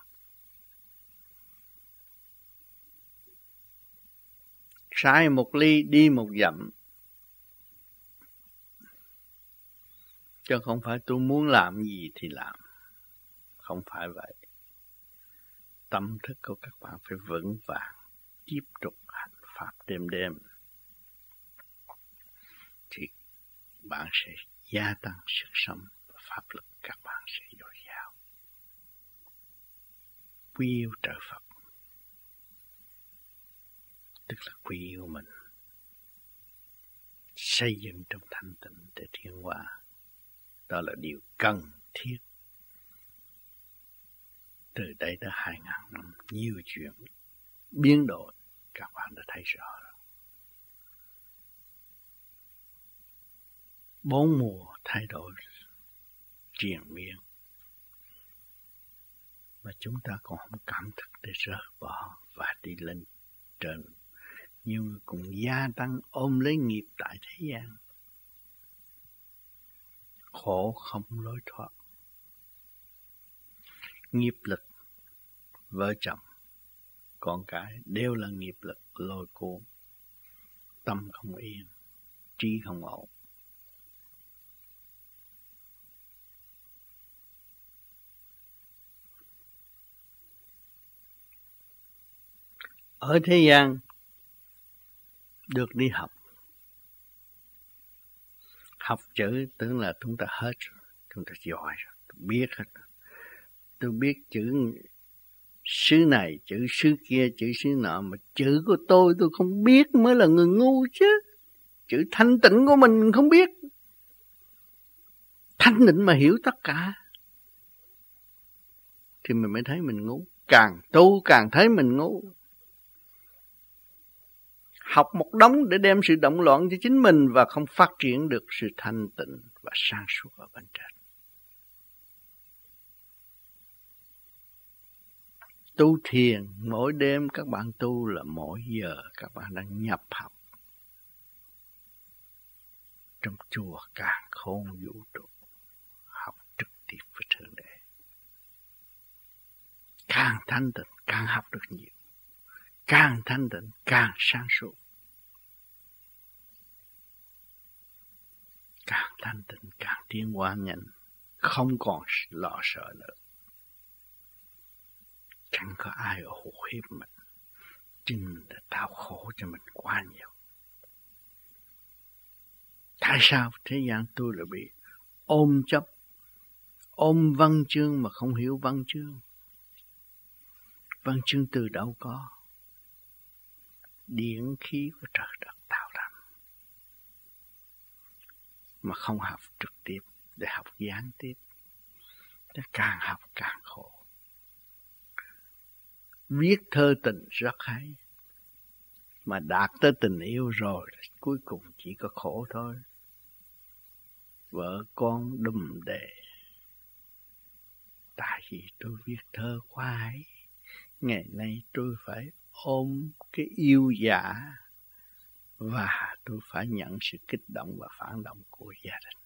S1: Sai một ly đi một dặm, chứ không phải tôi muốn làm gì thì làm. Không phải vậy. Tâm thức của các bạn phải vững vàng, tiếp tục hành pháp đêm đêm, thì bạn sẽ gia tăng sức sống và pháp lực các bạn sẽ dồi dào. Quý yêu trời Phật, tức là quý yêu mình, xây dựng trong thanh tịnh để tiến hóa. Đó là điều cần thiết. Từ đây tới 2000 năm, nhiều chuyện biến đổi, các bạn đã thấy rõ rồi. 4 mùa thay đổi triền miên, mà chúng ta còn không cảm thức để rời bỏ và đi lên trên. Nhiều người cũng gia tăng ôm lấy nghiệp tại thế gian, khổ không lối thoát. Nghiệp lực vợ chồng, con cái đều là nghiệp lực lôi cuốn, tâm không yên, trí không ổn. Ở thế gian được đi học, học chữ tưởng là chúng ta hết rồi, chúng ta giỏi rồi, tôi biết hết rồi. Tôi biết chữ xứ này, chữ xứ kia, chữ xứ nọ, mà chữ của tôi không biết mới là người ngu chứ. Chữ thanh tịnh của mình không biết. Thanh tịnh mà hiểu tất cả thì mình mới thấy mình ngu. Càng tu càng thấy mình ngu. Học một đống để đem sự động loạn cho chính mình và không phát triển được sự thanh tịnh và sáng suốt ở bên trên. Tu thiền, mỗi đêm các bạn tu là mỗi giờ các bạn đang nhập học trong chùa càn khôn vũ trụ, học trực tiếp với Thượng Đế. Càng thanh tịnh càng học được nhiều, càng thanh tịnh càng sáng suốt, càng thanh tịnh càng tiến hóa nhanh, không còn lo sợ nữa. Chẳng có ai ở hù hiếp mình, chính mình đã tạo khổ cho mình quá nhiều. Tại sao thế gian tôi lại bị ôm chấp, ôm văn chương mà không hiểu văn chương? Văn chương từ đâu có? Điển khí của trời đất tạo ra, mà không học trực tiếp để học gián tiếp, để càng học càng khổ. Viết thơ tình rất hay, mà đạt tới tình yêu rồi cuối cùng chỉ có khổ thôi. Vợ con đùm đề, tại vì tôi viết thơ quá ấy, ngày nay tôi phải ôm cái yêu dạ và tôi phải nhận sự kích động và phản động của gia đình.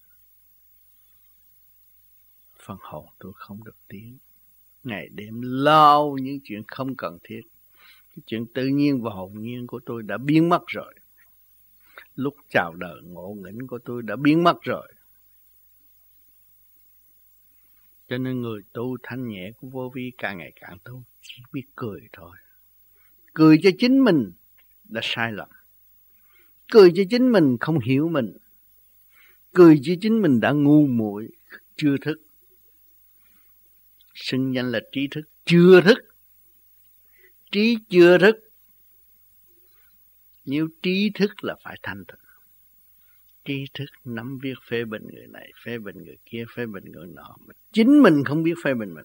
S1: Phần hồn tôi không được tiến, ngày đêm lo những chuyện không cần thiết. Cái chuyện tự nhiên và hồn nhiên của tôi đã biến mất rồi. lúc chào đời ngộ nghĩnh của tôi đã biến mất rồi. Cho nên người tu thanh nhẹ của vô vi càng ngày càng tu, chỉ biết cười thôi. Cười cho chính mình đã sai lầm. Cười cho chính mình không hiểu mình. Cười cho chính mình đã ngu muội, chưa thức. Xưng danh là trí thức, chưa thức. Trí chưa thức. Nếu trí thức là phải thanh tịnh. Trí thức nắm viết phê bình người này, phê bình người kia, phê bình người nọ. Mà chính mình không biết phê bình mình.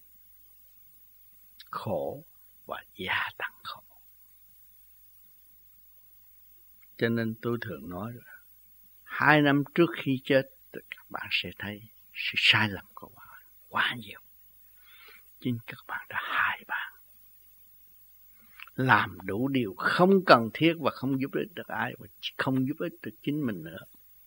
S1: Khổ và gia tăng khổ. Cho nên tôi thường nói là 2 năm trước khi chết, các bạn sẽ thấy sự sai lầm của bạn quá nhiều. Chính các bạn đã hại bạn. Làm đủ điều không cần thiết và không giúp ích được ai, và không giúp ích được chính mình nữa.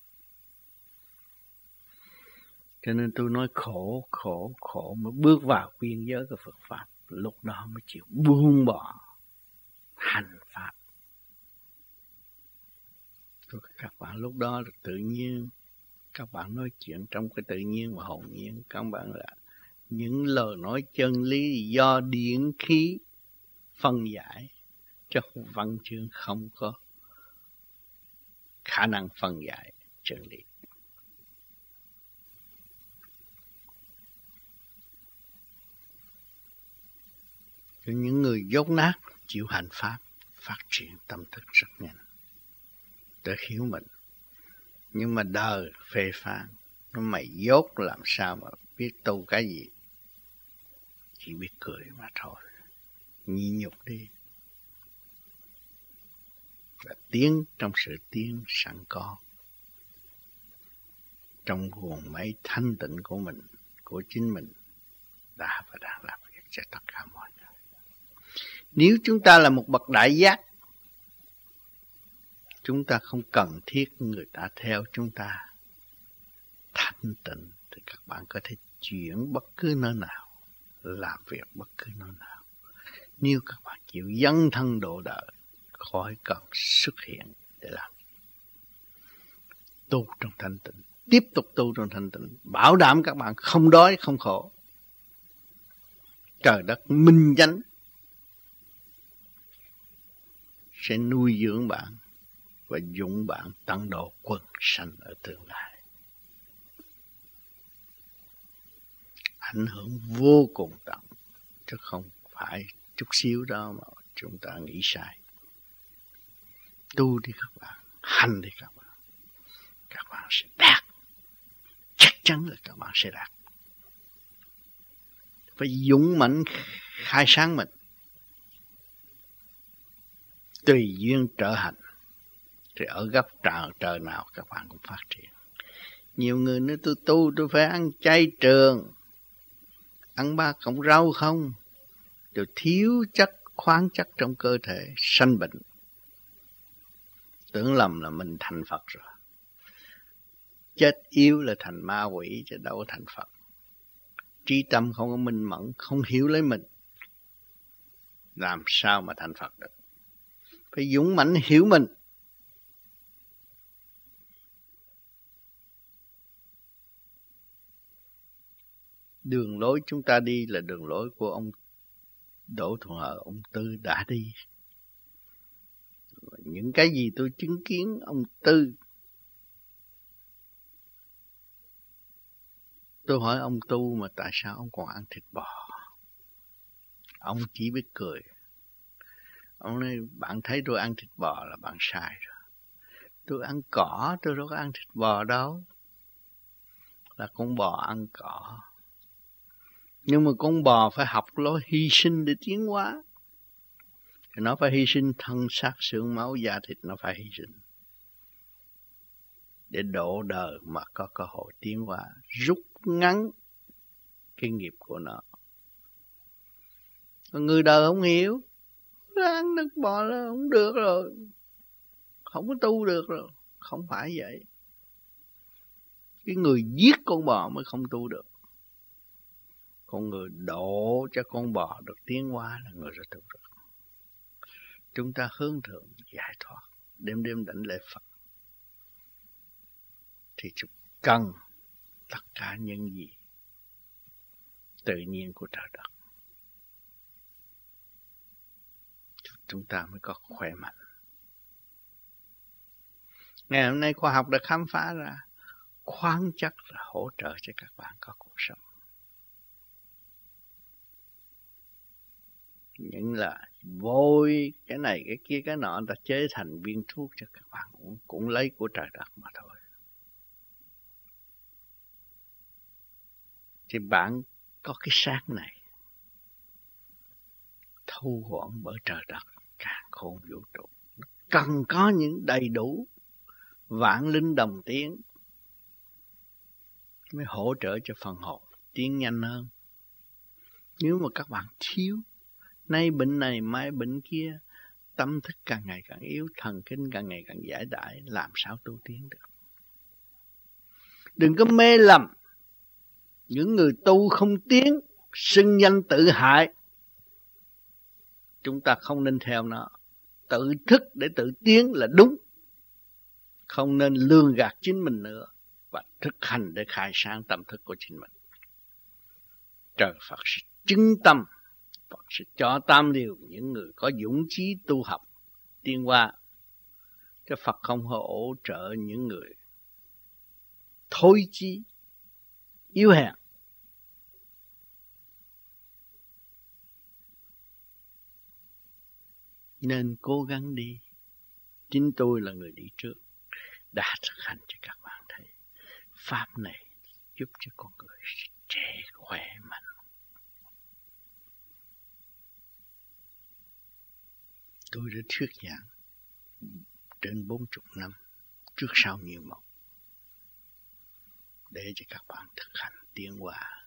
S1: Cho nên tôi nói khổ mới bước vào biên giới của Phật Pháp. Lúc đó mới chịu buông bỏ hành Pháp. Các bạn lúc đó tự nhiên, các bạn nói chuyện trong cái tự nhiên và hồn nhiên. Các bạn là những lời nói chân lý do điển khí phân giải, chứ văn chương không có khả năng phân giải chân lý. Cho những người dốt nát chịu hành Pháp, phát triển tâm thức rất nhanh để hiểu mình. Nhưng mà đời phê phán, nó mày dốt làm sao mà biết tu cái gì. Chỉ biết cười mà thôi. Nhịn nhục đi. Và tiến trong sự tiến sẵn có. Trong nguồn máy thanh tịnh của mình, của chính mình, đã và đang làm việc cho tất cả mọi người. Nếu chúng ta là một bậc đại giác, chúng ta không cần thiết người ta theo chúng ta. Thanh tịnh thì các bạn có thể chuyển bất cứ nơi nào, làm việc bất cứ nơi nào. Nếu các bạn chịu dấn thân độ đời, khỏi cần xuất hiện để làm. Tu trong thanh tịnh, tiếp tục tu trong thanh tịnh, bảo đảm các bạn không đói, không khổ. Trời đất minh chánh sẽ nuôi dưỡng bạn và dũng bạn tận độ quần sanh ở tương lai. Ảnh hưởng vô cùng tận, chứ không phải chút xíu đó mà chúng ta nghĩ sai. Tu đi các bạn, hành đi các bạn sẽ đạt. Chắc chắn là các bạn sẽ đạt. Phải dũng mãnh khai sáng mình, tùy duyên trở hành, thì ở góc trời nào các bạn cũng phát triển. Nhiều người nói tôi tu tôi phải ăn chay trường, ăn 3 cọng rau không, rồi thiếu chất khoáng chất trong cơ thể, sanh bệnh. Tưởng lầm là mình thành Phật rồi. Chết yếu là thành ma quỷ chứ đâu có thành Phật. Trí tâm không có minh mẫn, không hiểu lấy mình, làm sao mà thành Phật được. Phải dũng mãnh hiểu mình. Đường lối chúng ta đi là đường lối của ông Đỗ Thuận Hờ, ông Tư đã đi. Những cái gì tôi chứng kiến ông Tư, tôi hỏi ông tu mà tại sao ông còn ăn thịt bò? Ông chỉ biết cười. Ông nói bạn thấy tôi ăn thịt bò là bạn sai rồi. Tôi ăn cỏ, tôi đâu có ăn thịt bò đâu. Là con bò ăn cỏ. Nhưng mà con bò phải học lối hy sinh để tiến hóa. Thì nó phải hy sinh thân xác xương máu da thịt, nó phải hy sinh để độ đời mà có cơ hội tiến hóa, rút ngắn cái nghiệp của nó. Người đời không hiểu, ăn thịt bò là không được rồi, không có tu được rồi. Không phải vậy. Cái người giết con bò mới không tu được. Con người độ cho con bò được tiến hóa là người sẽ tu được. Chúng ta hướng thượng giải thoát, đêm đêm đảnh lễ Phật, thì chúng cần tất cả những gì tự nhiên của trời đất, chúng ta mới có khỏe mạnh. Ngày hôm nay khoa học đã khám phá ra khoáng chất là hỗ trợ cho các bạn có cuộc sống. Những là vôi, cái này, cái kia, cái nọ đã chế thành viên thuốc cho các bạn cũng lấy của trời đất mà thôi. Thì bạn có cái xác này thu gọn bởi trời đất càn khôn vũ trụ, cần có những đầy đủ vạn linh đồng tiến mới hỗ trợ cho phần hồn tiến nhanh hơn. Nếu mà các bạn thiếu, nay bệnh này mai bệnh kia, tâm thức càng ngày càng yếu, thần kinh càng ngày càng giải đãi, làm sao tu tiến được? Đừng có mê lầm. Những người tu không tiến, xưng danh tự hại, chúng ta không nên theo nó. Tự thức để tự tiến là đúng. Không nên lường gạt chính mình nữa, và thực hành để khai sáng tâm thức của chính mình. Trời Phật sẽ chứng tâm, Phật sẽ cho tam điều những người có dũng chí tu học tiến hóa. Cái Phật không hỗ trợ những người thối chí, yếu hèn. Nên cố gắng đi. Chính tôi là người đi trước, đã thực hành cho các bạn thấy. Pháp này giúp cho con người trẻ khỏe mạnh. Tôi đã thuyết giảng trên 40 năm, trước sau nhiều mộng, để cho các bạn thực hành tiến hóa.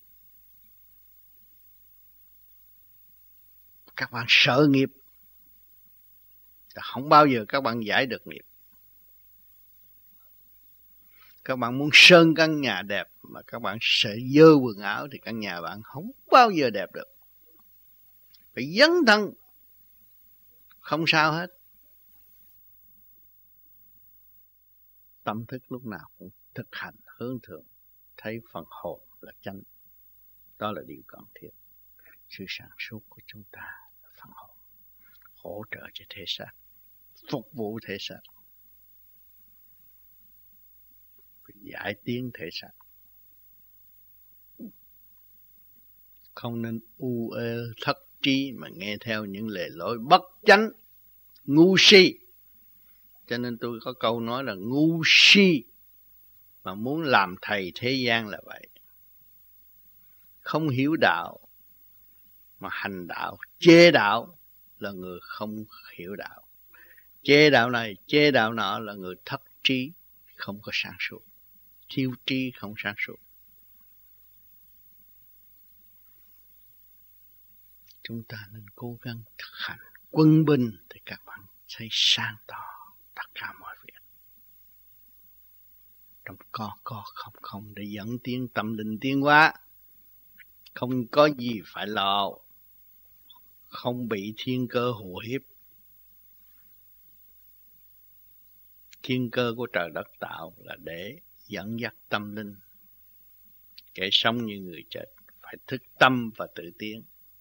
S1: Các bạn sợ nghiệp, không bao giờ các bạn giải được nghiệp. Các bạn muốn sơn căn nhà đẹp mà các bạn sợ dơ quần áo thì căn nhà bạn không bao giờ đẹp được. Phải dấn thân, không sao hết. Tâm thức lúc nào cũng thực hành hướng thượng, thấy phần hồn là chánh. Đó là điều cần thiết. Sự sáng suốt của chúng ta là phần hồn, hỗ trợ cho thể xác, phục vụ thể xác, giải tiến thể xác. Không nên u ê thất trí mà nghe theo những lề lối bất chánh, ngu si. Cho nên tôi có câu nói là ngu si mà muốn làm thầy thế gian là vậy. Không hiểu đạo mà hành đạo, chê đạo là người không hiểu đạo. Chê đạo này, chê đạo nọ là người thất trí, không có sáng suốt. Thiếu trí không sáng suốt. Chúng ta nên cố gắng thực hành quân bình thì các bạn sẽ sáng tỏ tất cả mọi việc. Trong có không để dẫn tiến tâm linh tiến hóa. Không có gì phải lo, không bị thiên cơ hùa hiếp. Thiên cơ của trời đất tạo là để dẫn dắt tâm linh. Kẻ sống như người chết phải thức tâm và tự tiến,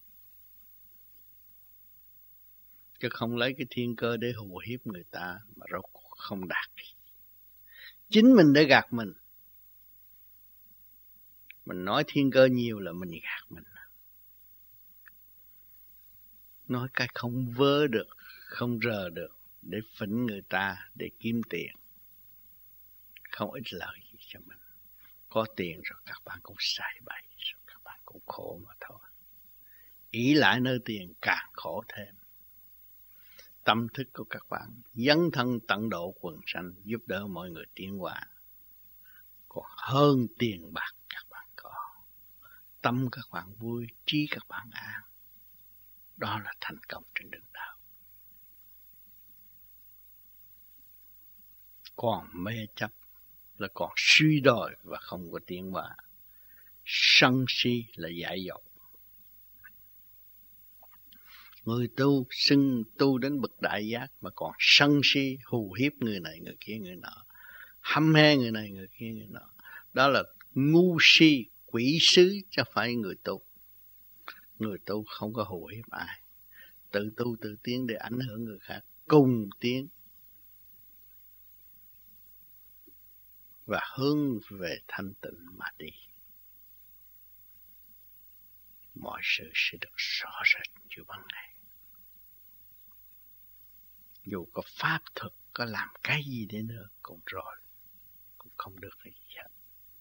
S1: chứ không lấy cái thiên cơ để hùa hiếp người ta mà rốt cuộc không đạt. Chính mình để gạt mình. Mình nói thiên cơ nhiều là mình gạt mình. Nói cái không vớ được, không rờ được để phỉnh người ta, để kiếm tiền. Không ích lợi gì cho mình. Có tiền rồi các bạn cũng xài bậy, rồi các bạn cũng khổ mà thôi. Ý lại nơi tiền càng khổ thêm. Tâm thức của các bạn dấn thân tận độ quần sanh, giúp đỡ mọi người tiến hóa. Còn hơn tiền bạc các bạn có. Tâm các bạn vui, trí các bạn an. Đó là thành công trên đường đạo. Còn mê chấp là còn suy đồi và không có tiến hóa. Sân si là dại dột. Người tu xưng tu đến bậc đại giác mà còn sân si hù hiếp người này người kia người nọ, hăm he người này người kia người nọ. Đó là ngu si, quỷ sứ, chứ phải người tu. Người tu không có hù hiếp ai, tự tu tự tiến để ảnh hưởng người khác, cùng tiến và hướng về thanh tịnh mà đi. Mọi sự sẽ được rõ rệt như ban ngày. Dù có pháp thuật, có làm cái gì đi nữa cũng rồi, cũng không được cái gì hết.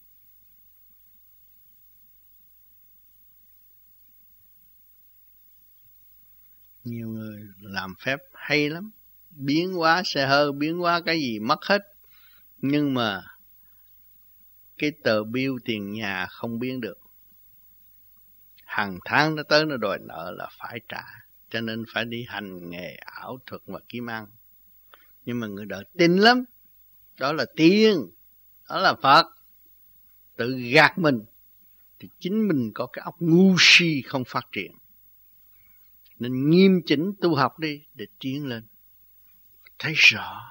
S1: Nhiều người làm phép hay lắm, biến hóa xe hơi, biến hóa cái gì mất hết. Nhưng mà cái tờ bill tiền nhà không biến được. Hàng tháng nó tới nó đòi nợ là phải trả. Cho nên phải đi hành nghề ảo thuật và kiếm ăn. Nhưng mà người đời tin lắm. Đó là tiên, đó là Phật. Tự gạt mình thì chính mình có cái óc ngu si không phát triển. Nên nghiêm chỉnh tu học đi để tiến lên. Thấy rõ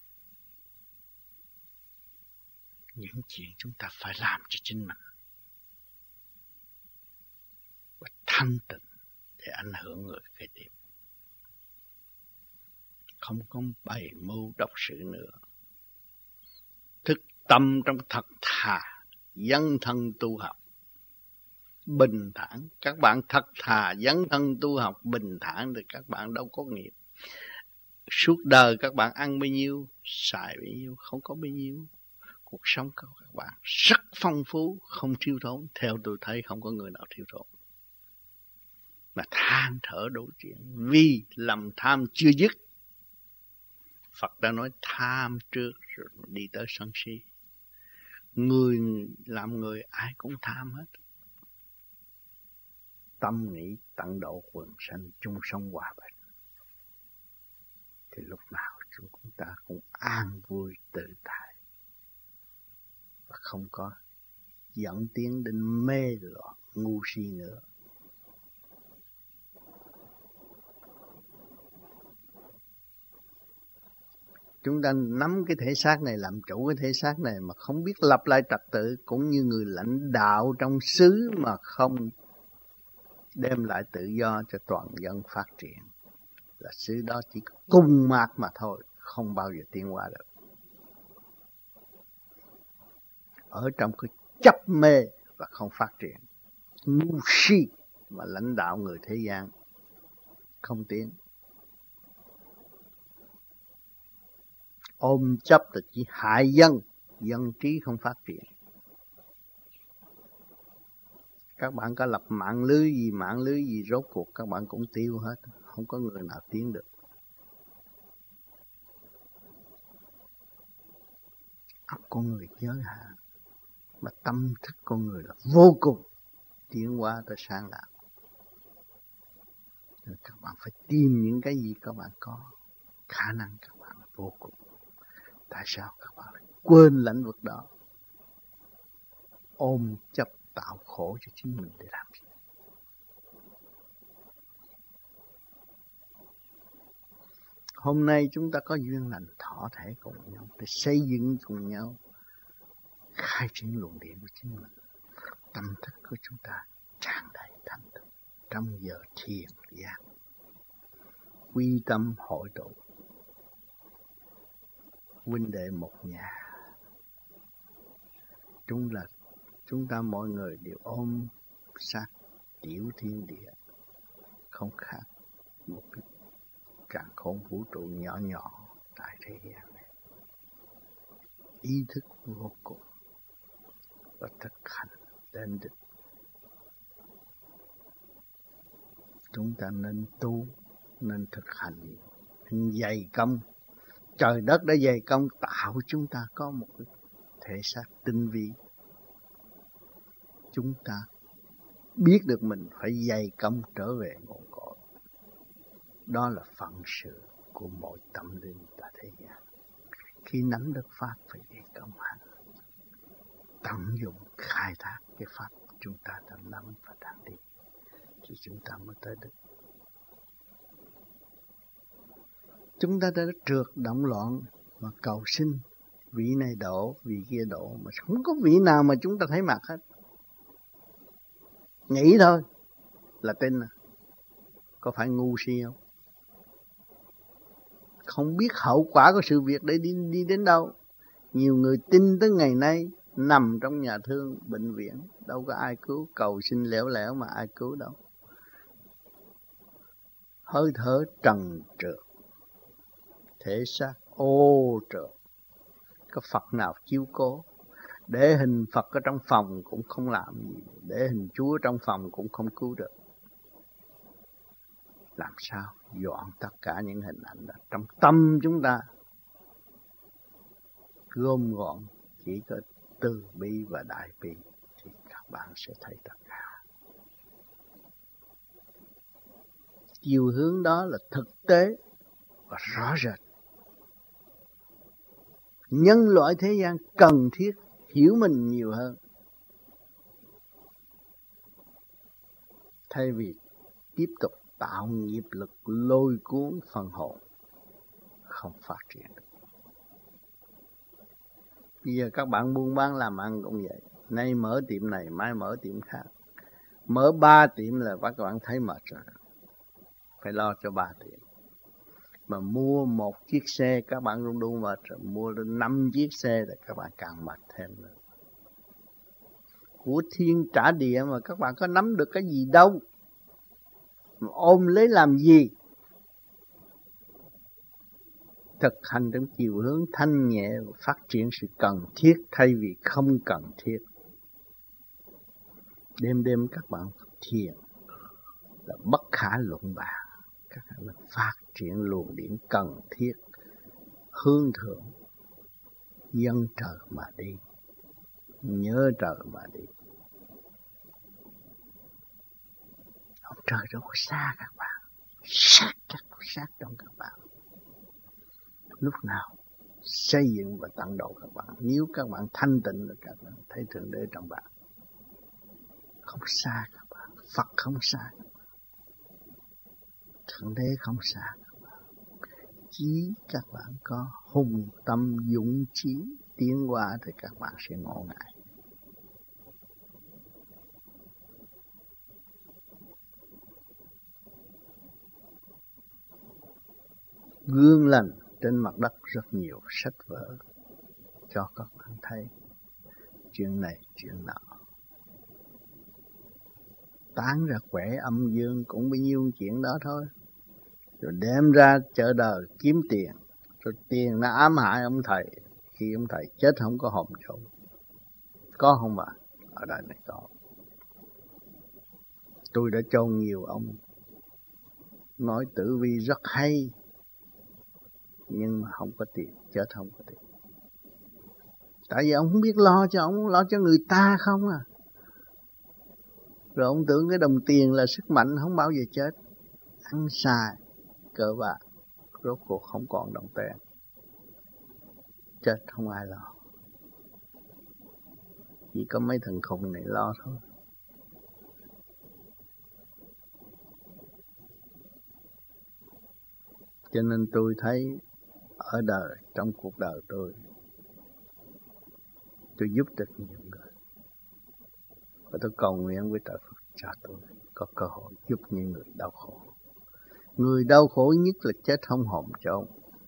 S1: những chuyện chúng ta phải làm cho chính mình. Và thanh tịnh để ảnh hưởng người kế tiếp. Không có bày mưu độc sự nữa. Thức tâm trong thật thà, dấn thân tu học. Bình thản, các bạn thật thà, dấn thân tu học bình thản thì các bạn đâu có nghiệp. Suốt đời các bạn ăn bao nhiêu, xài bao nhiêu, không có bao nhiêu. Cuộc sống của các bạn rất phong phú, không thiếu thốn. Theo tôi thấy không có người nào thiếu thốn. Mà than thở đủ chuyện, vì lòng tham chưa dứt. Phật đã nói tham trước rồi đi tới sân si. Người làm người ai cũng tham hết. Tâm nghĩ tận độ quần sanh chung sống hòa bình. Thì lúc nào chúng ta cũng an vui tự tại. Và không có dẫn tiến đến mê loạn ngu si nữa. Chúng ta nắm cái thể xác này, làm chủ cái thể xác này mà không biết lập lại trật tự, cũng như người lãnh đạo trong xứ mà không đem lại tự do cho toàn dân phát triển, là xứ đó chỉ có cung mát mà thôi, không bao giờ tiến hóa được. Ở trong cái chấp mê và không phát triển, ngu si mà lãnh đạo người thế gian không tiến. Ôm chấp là chỉ hại dân, dân trí không phát triển. Các bạn có lập mạng lưới gì rốt cuộc các bạn cũng tiêu hết, không có người nào tiến được. Óc con người giới hạn, mà tâm thức con người là vô cùng, tiến hóa tới sáng lạc. Nên các bạn phải tìm những cái gì các bạn có, khả năng các bạn vô cùng. Tại sao các bạn lại quên lĩnh vực đó, ôm chấp tạo khổ cho chính mình để làm gì? Hôm nay chúng ta có duyên lành thọ thể cùng nhau để xây dựng cùng nhau, khai triển luồng điện của chính mình. Tâm thức của chúng ta tràn đầy thanh tịnh trong giờ thiền gian, quy tâm hội tụ, huynh đệ một nhà. Chúng ta mọi người đều ôm sát tiểu thiên địa, không khác một cái càn khôn vũ trụ nhỏ nhỏ tại thế gian này. Ý thức vô cùng và thực hành đến đích. Chúng ta nên tu, nên thực hành, nên dày công. Trời đất đã dày công tạo chúng ta có một cái thể xác tinh vi. Chúng ta biết được mình phải dày công trở về nguồn cội. Đó là phận sự của mỗi tâm linh tại thế gian. Khi nắm được pháp phải dày công hành, tận dụng khai thác cái pháp chúng ta đã nắm và đang đi, thì chúng ta mới tới được. Chúng ta đã trượt động loạn mà cầu sinh, vị này độ, vị kia độ, mà không có vị nào mà chúng ta thấy mặt hết. Nghĩ thôi là tin à. Có phải ngu si không? Không biết hậu quả của sự việc để đi đến đâu. Nhiều người tin tới ngày nay nằm trong nhà thương, bệnh viện, đâu có ai cứu, cầu xin lẻo lẻo mà ai cứu đâu. Hơi thở trần trượt, thể xác ô trượt, có Phật nào chiếu cố. Để hình Phật ở trong phòng cũng không làm gì, để hình Chúa trong phòng cũng không cứu được. Làm sao dọn tất cả những hình ảnh đó trong tâm chúng ta, gom gọn chỉ có từ bi và đại bi, thì các bạn sẽ thấy tất cả. Chiều hướng đó là thực tế và rõ rệt. Nhân loại thế gian cần thiết hiểu mình nhiều hơn, thay vì tiếp tục tạo nghiệp lực lôi cuốn phần hồn không phát triển được. Bây giờ các bạn buôn bán làm ăn cũng vậy, nay mở tiệm này mai mở tiệm khác, mở 3 tiệm là các bạn thấy mệt rồi, phải lo cho 3 tiệm. Mà mua 1 chiếc xe các bạn cũng đủ mệt rồi, mua đến 5 chiếc xe là các bạn càng mệt thêm nữa. Của thiên trả địa mà các bạn có nắm được cái gì đâu, mà ôm lấy làm gì? Thực hành trong chiều hướng thanh nhẹ và phát triển sự cần thiết thay vì không cần thiết. Đêm đêm các bạn thiền là bất khả luận bàn, các bạn phát triển luồng điển cần thiết, hướng thượng, dân trời mà đi, nhớ trời mà đi. Ông trời đâu có xa các bạn, sát trong các bạn. Lúc nào xây dựng và tận độ các bạn. Nếu các bạn thanh tịnh là các bạn thấy Thượng Đế trong bạn. Không xa các bạn, Phật không xa các bạn, Thượng Đế không xa các bạn. Chỉ các bạn có hùng tâm dũng chí tiến qua thì các bạn sẽ ngộ ngại. Gương lành trên mặt đất rất nhiều sách vở cho các bạn thấy chuyện này chuyện nọ. Tán ra khỏe âm dương cũng bao nhiêu chuyện đó thôi. Rồi đem ra chợ đời kiếm tiền, rồi tiền nó ám hại ông thầy. Khi ông thầy chết không có hồn chỗ. Có không bà? Ở đây này có. Tôi đã chôn nhiều ông nói tử vi rất hay, nhưng mà không có tiền, chết không có tiền. Tại vì ông không biết lo cho ông, lo cho người ta không à. Rồi ông tưởng cái đồng tiền là sức mạnh, không bao giờ chết. Ăn xài, cờ bạc, rốt cuộc không còn đồng tiền. Chết không ai lo. Chỉ có mấy thằng khùng này lo thôi. Cho nên tôi thấy ở đời, trong cuộc đời tôi giúp được nhiều người. Và tôi cầu nguyện với trời Phật cho tôi có cơ hội giúp những người đau khổ. Người đau khổ nhất là chết không hồn chôn.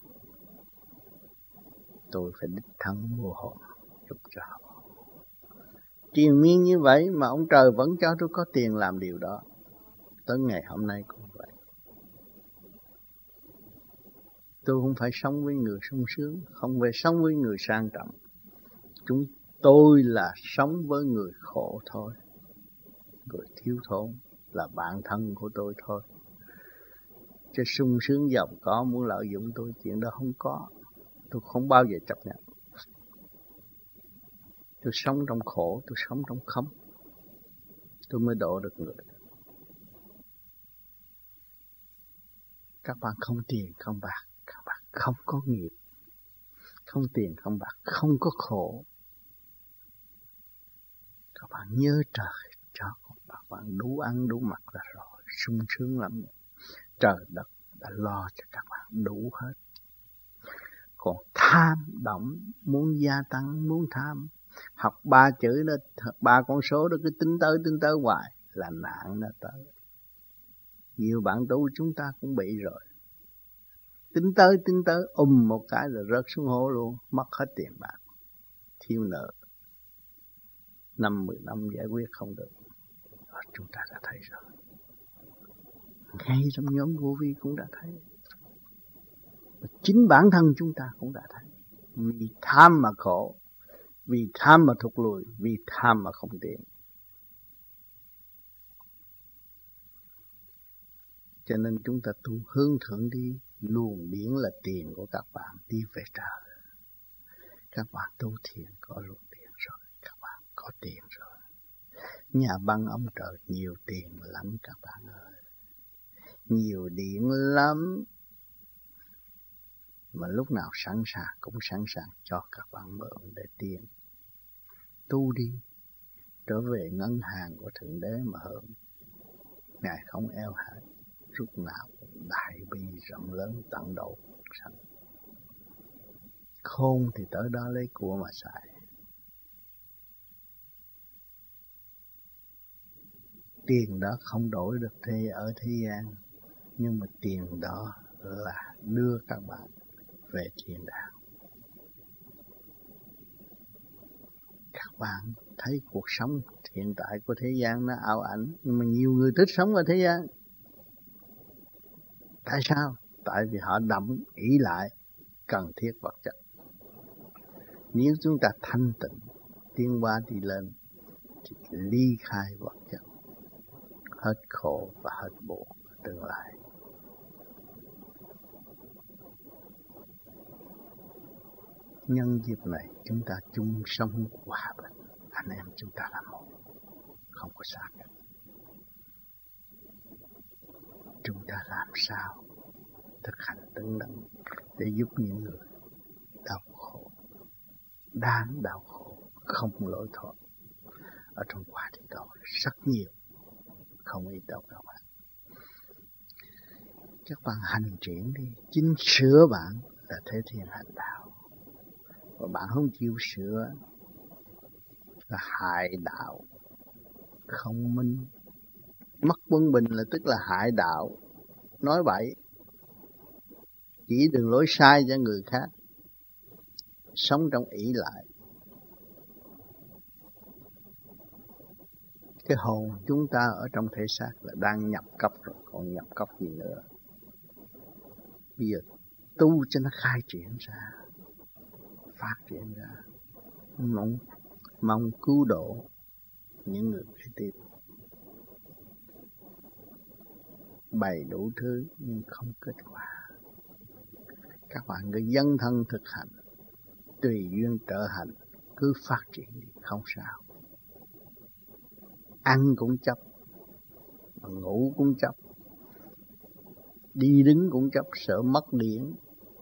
S1: Tôi phải đích thân mua hồn giúp cho họ. Triền miên như vậy mà ông trời vẫn cho tôi có tiền làm điều đó. Tới ngày hôm nay cũng vậy. Tôi không phải sống với người sung sướng, không phải sống với người sang trọng. Tôi là sống với người khổ thôi. Người thiếu thốn là bạn thân của tôi thôi. Chứ sung sướng giàu có muốn lợi dụng tôi, chuyện đó không có. Tôi không bao giờ chấp nhận. Tôi sống trong khổ, tôi sống trong không, tôi mới độ được người. Các bạn không tiền không bạc, các bạn không có nghiệp, không tiền không bạc, không có khổ. Các bạn nhớ trời cho các bạn đủ ăn đủ mặc là rồi, sung sướng lắm. Trời đất đã lo cho các bạn đủ hết. Còn tham động, muốn gia tăng, muốn tham, học 3 chữ đó, 3 con số đó cứ tính tới hoài là nạn nó tới. Nhiều bạn tu chúng ta cũng bị rồi. Tính tới một cái rồi rớt xuống hố luôn, mất hết tiền bạc, thiếu nợ, 5-10 năm giải quyết không được. Và chúng ta đã thấy rồi. Ngay trong nhóm Vô Vi cũng đã thấy. Và chính bản thân chúng ta cũng đã thấy. Vì tham mà khổ, vì tham mà thụt lùi, vì tham mà không tiến. Cho nên chúng ta tu hướng thượng đi, luồng điển là tiền của các bạn đi về trời. Các bạn tu thiền có luồng điển rồi, các bạn có tiền rồi. Nhà băng ông trời nhiều tiền lắm các bạn ơi. Nhiều điện lắm. Mà lúc nào sẵn sàng cũng sẵn sàng cho các bạn mượn để tiền. Tu đi, trở về ngân hàng của Thượng Đế mà hưởng. Ngài không eo hẹp, lúc nào đại bi rộng lớn tận độ sanh. Khôn thì tới đó lấy của mà xài. Tiền đó không đổi được ở thế gian, nhưng mà tiền đó là đưa các bạn về thiên đàng. Các bạn thấy cuộc sống hiện tại của thế gian nó ảo ảnh, nhưng mà nhiều người thích sống ở thế gian. Tại sao? Tại vì họ đậm ỷ lại cần thiết vật chất. Nếu chúng ta thanh tịnh, tiến hóa đi lên, thì ly khai vật chất, hết khổ và hết buồn tương lai. Nhân dịp này chúng ta chung sống hòa bình, anh em chúng ta là một, không có xa cách. Chúng ta làm sao thực hành tĩnh lặng để giúp những người đau khổ, đáng đau khổ, không lối thoát ở trong quả địa cầu rất nhiều, không ít đâu các bạn. Các bạn hành triển đi, chính sửa bạn là thế thiên hành đạo. Và bạn không chịu sửa là hại đạo, không minh. Mất quân bình là tức là hại đạo, nói bậy, chỉ đường lối sai cho người khác, sống trong ỷ lại. Cái hồn chúng ta ở trong thể xác là đang nhập cấp rồi, còn nhập cấp gì nữa. Bây giờ tu cho nó khai triển ra, phát triển ra, mong cứu độ những người kế tiếp. Bày đủ thứ nhưng không kết quả. Các bạn cứ dấn thân thực hành, tùy duyên trở hành, cứ phát triển đi, không sao. Ăn cũng chấp, ngủ cũng chấp, đi đứng cũng chấp, sợ mất điển.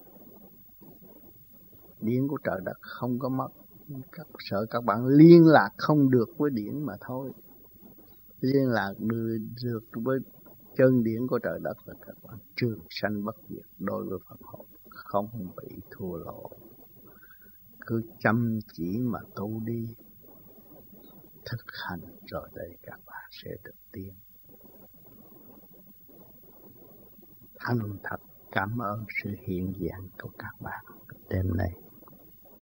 S1: Điển của trời đất không có mất, sợ các bạn liên lạc không được với điển mà thôi. Liên lạc được với chân điển của trời đất là các bạn trường sanh bất diệt đối với Phật hồn, không bị thua lỗ. Cứ chăm chỉ mà tu đi, thực hành rồi đây các bạn sẽ được tiến. Thành thật cảm ơn sự hiện diện của các bạn đêm nay.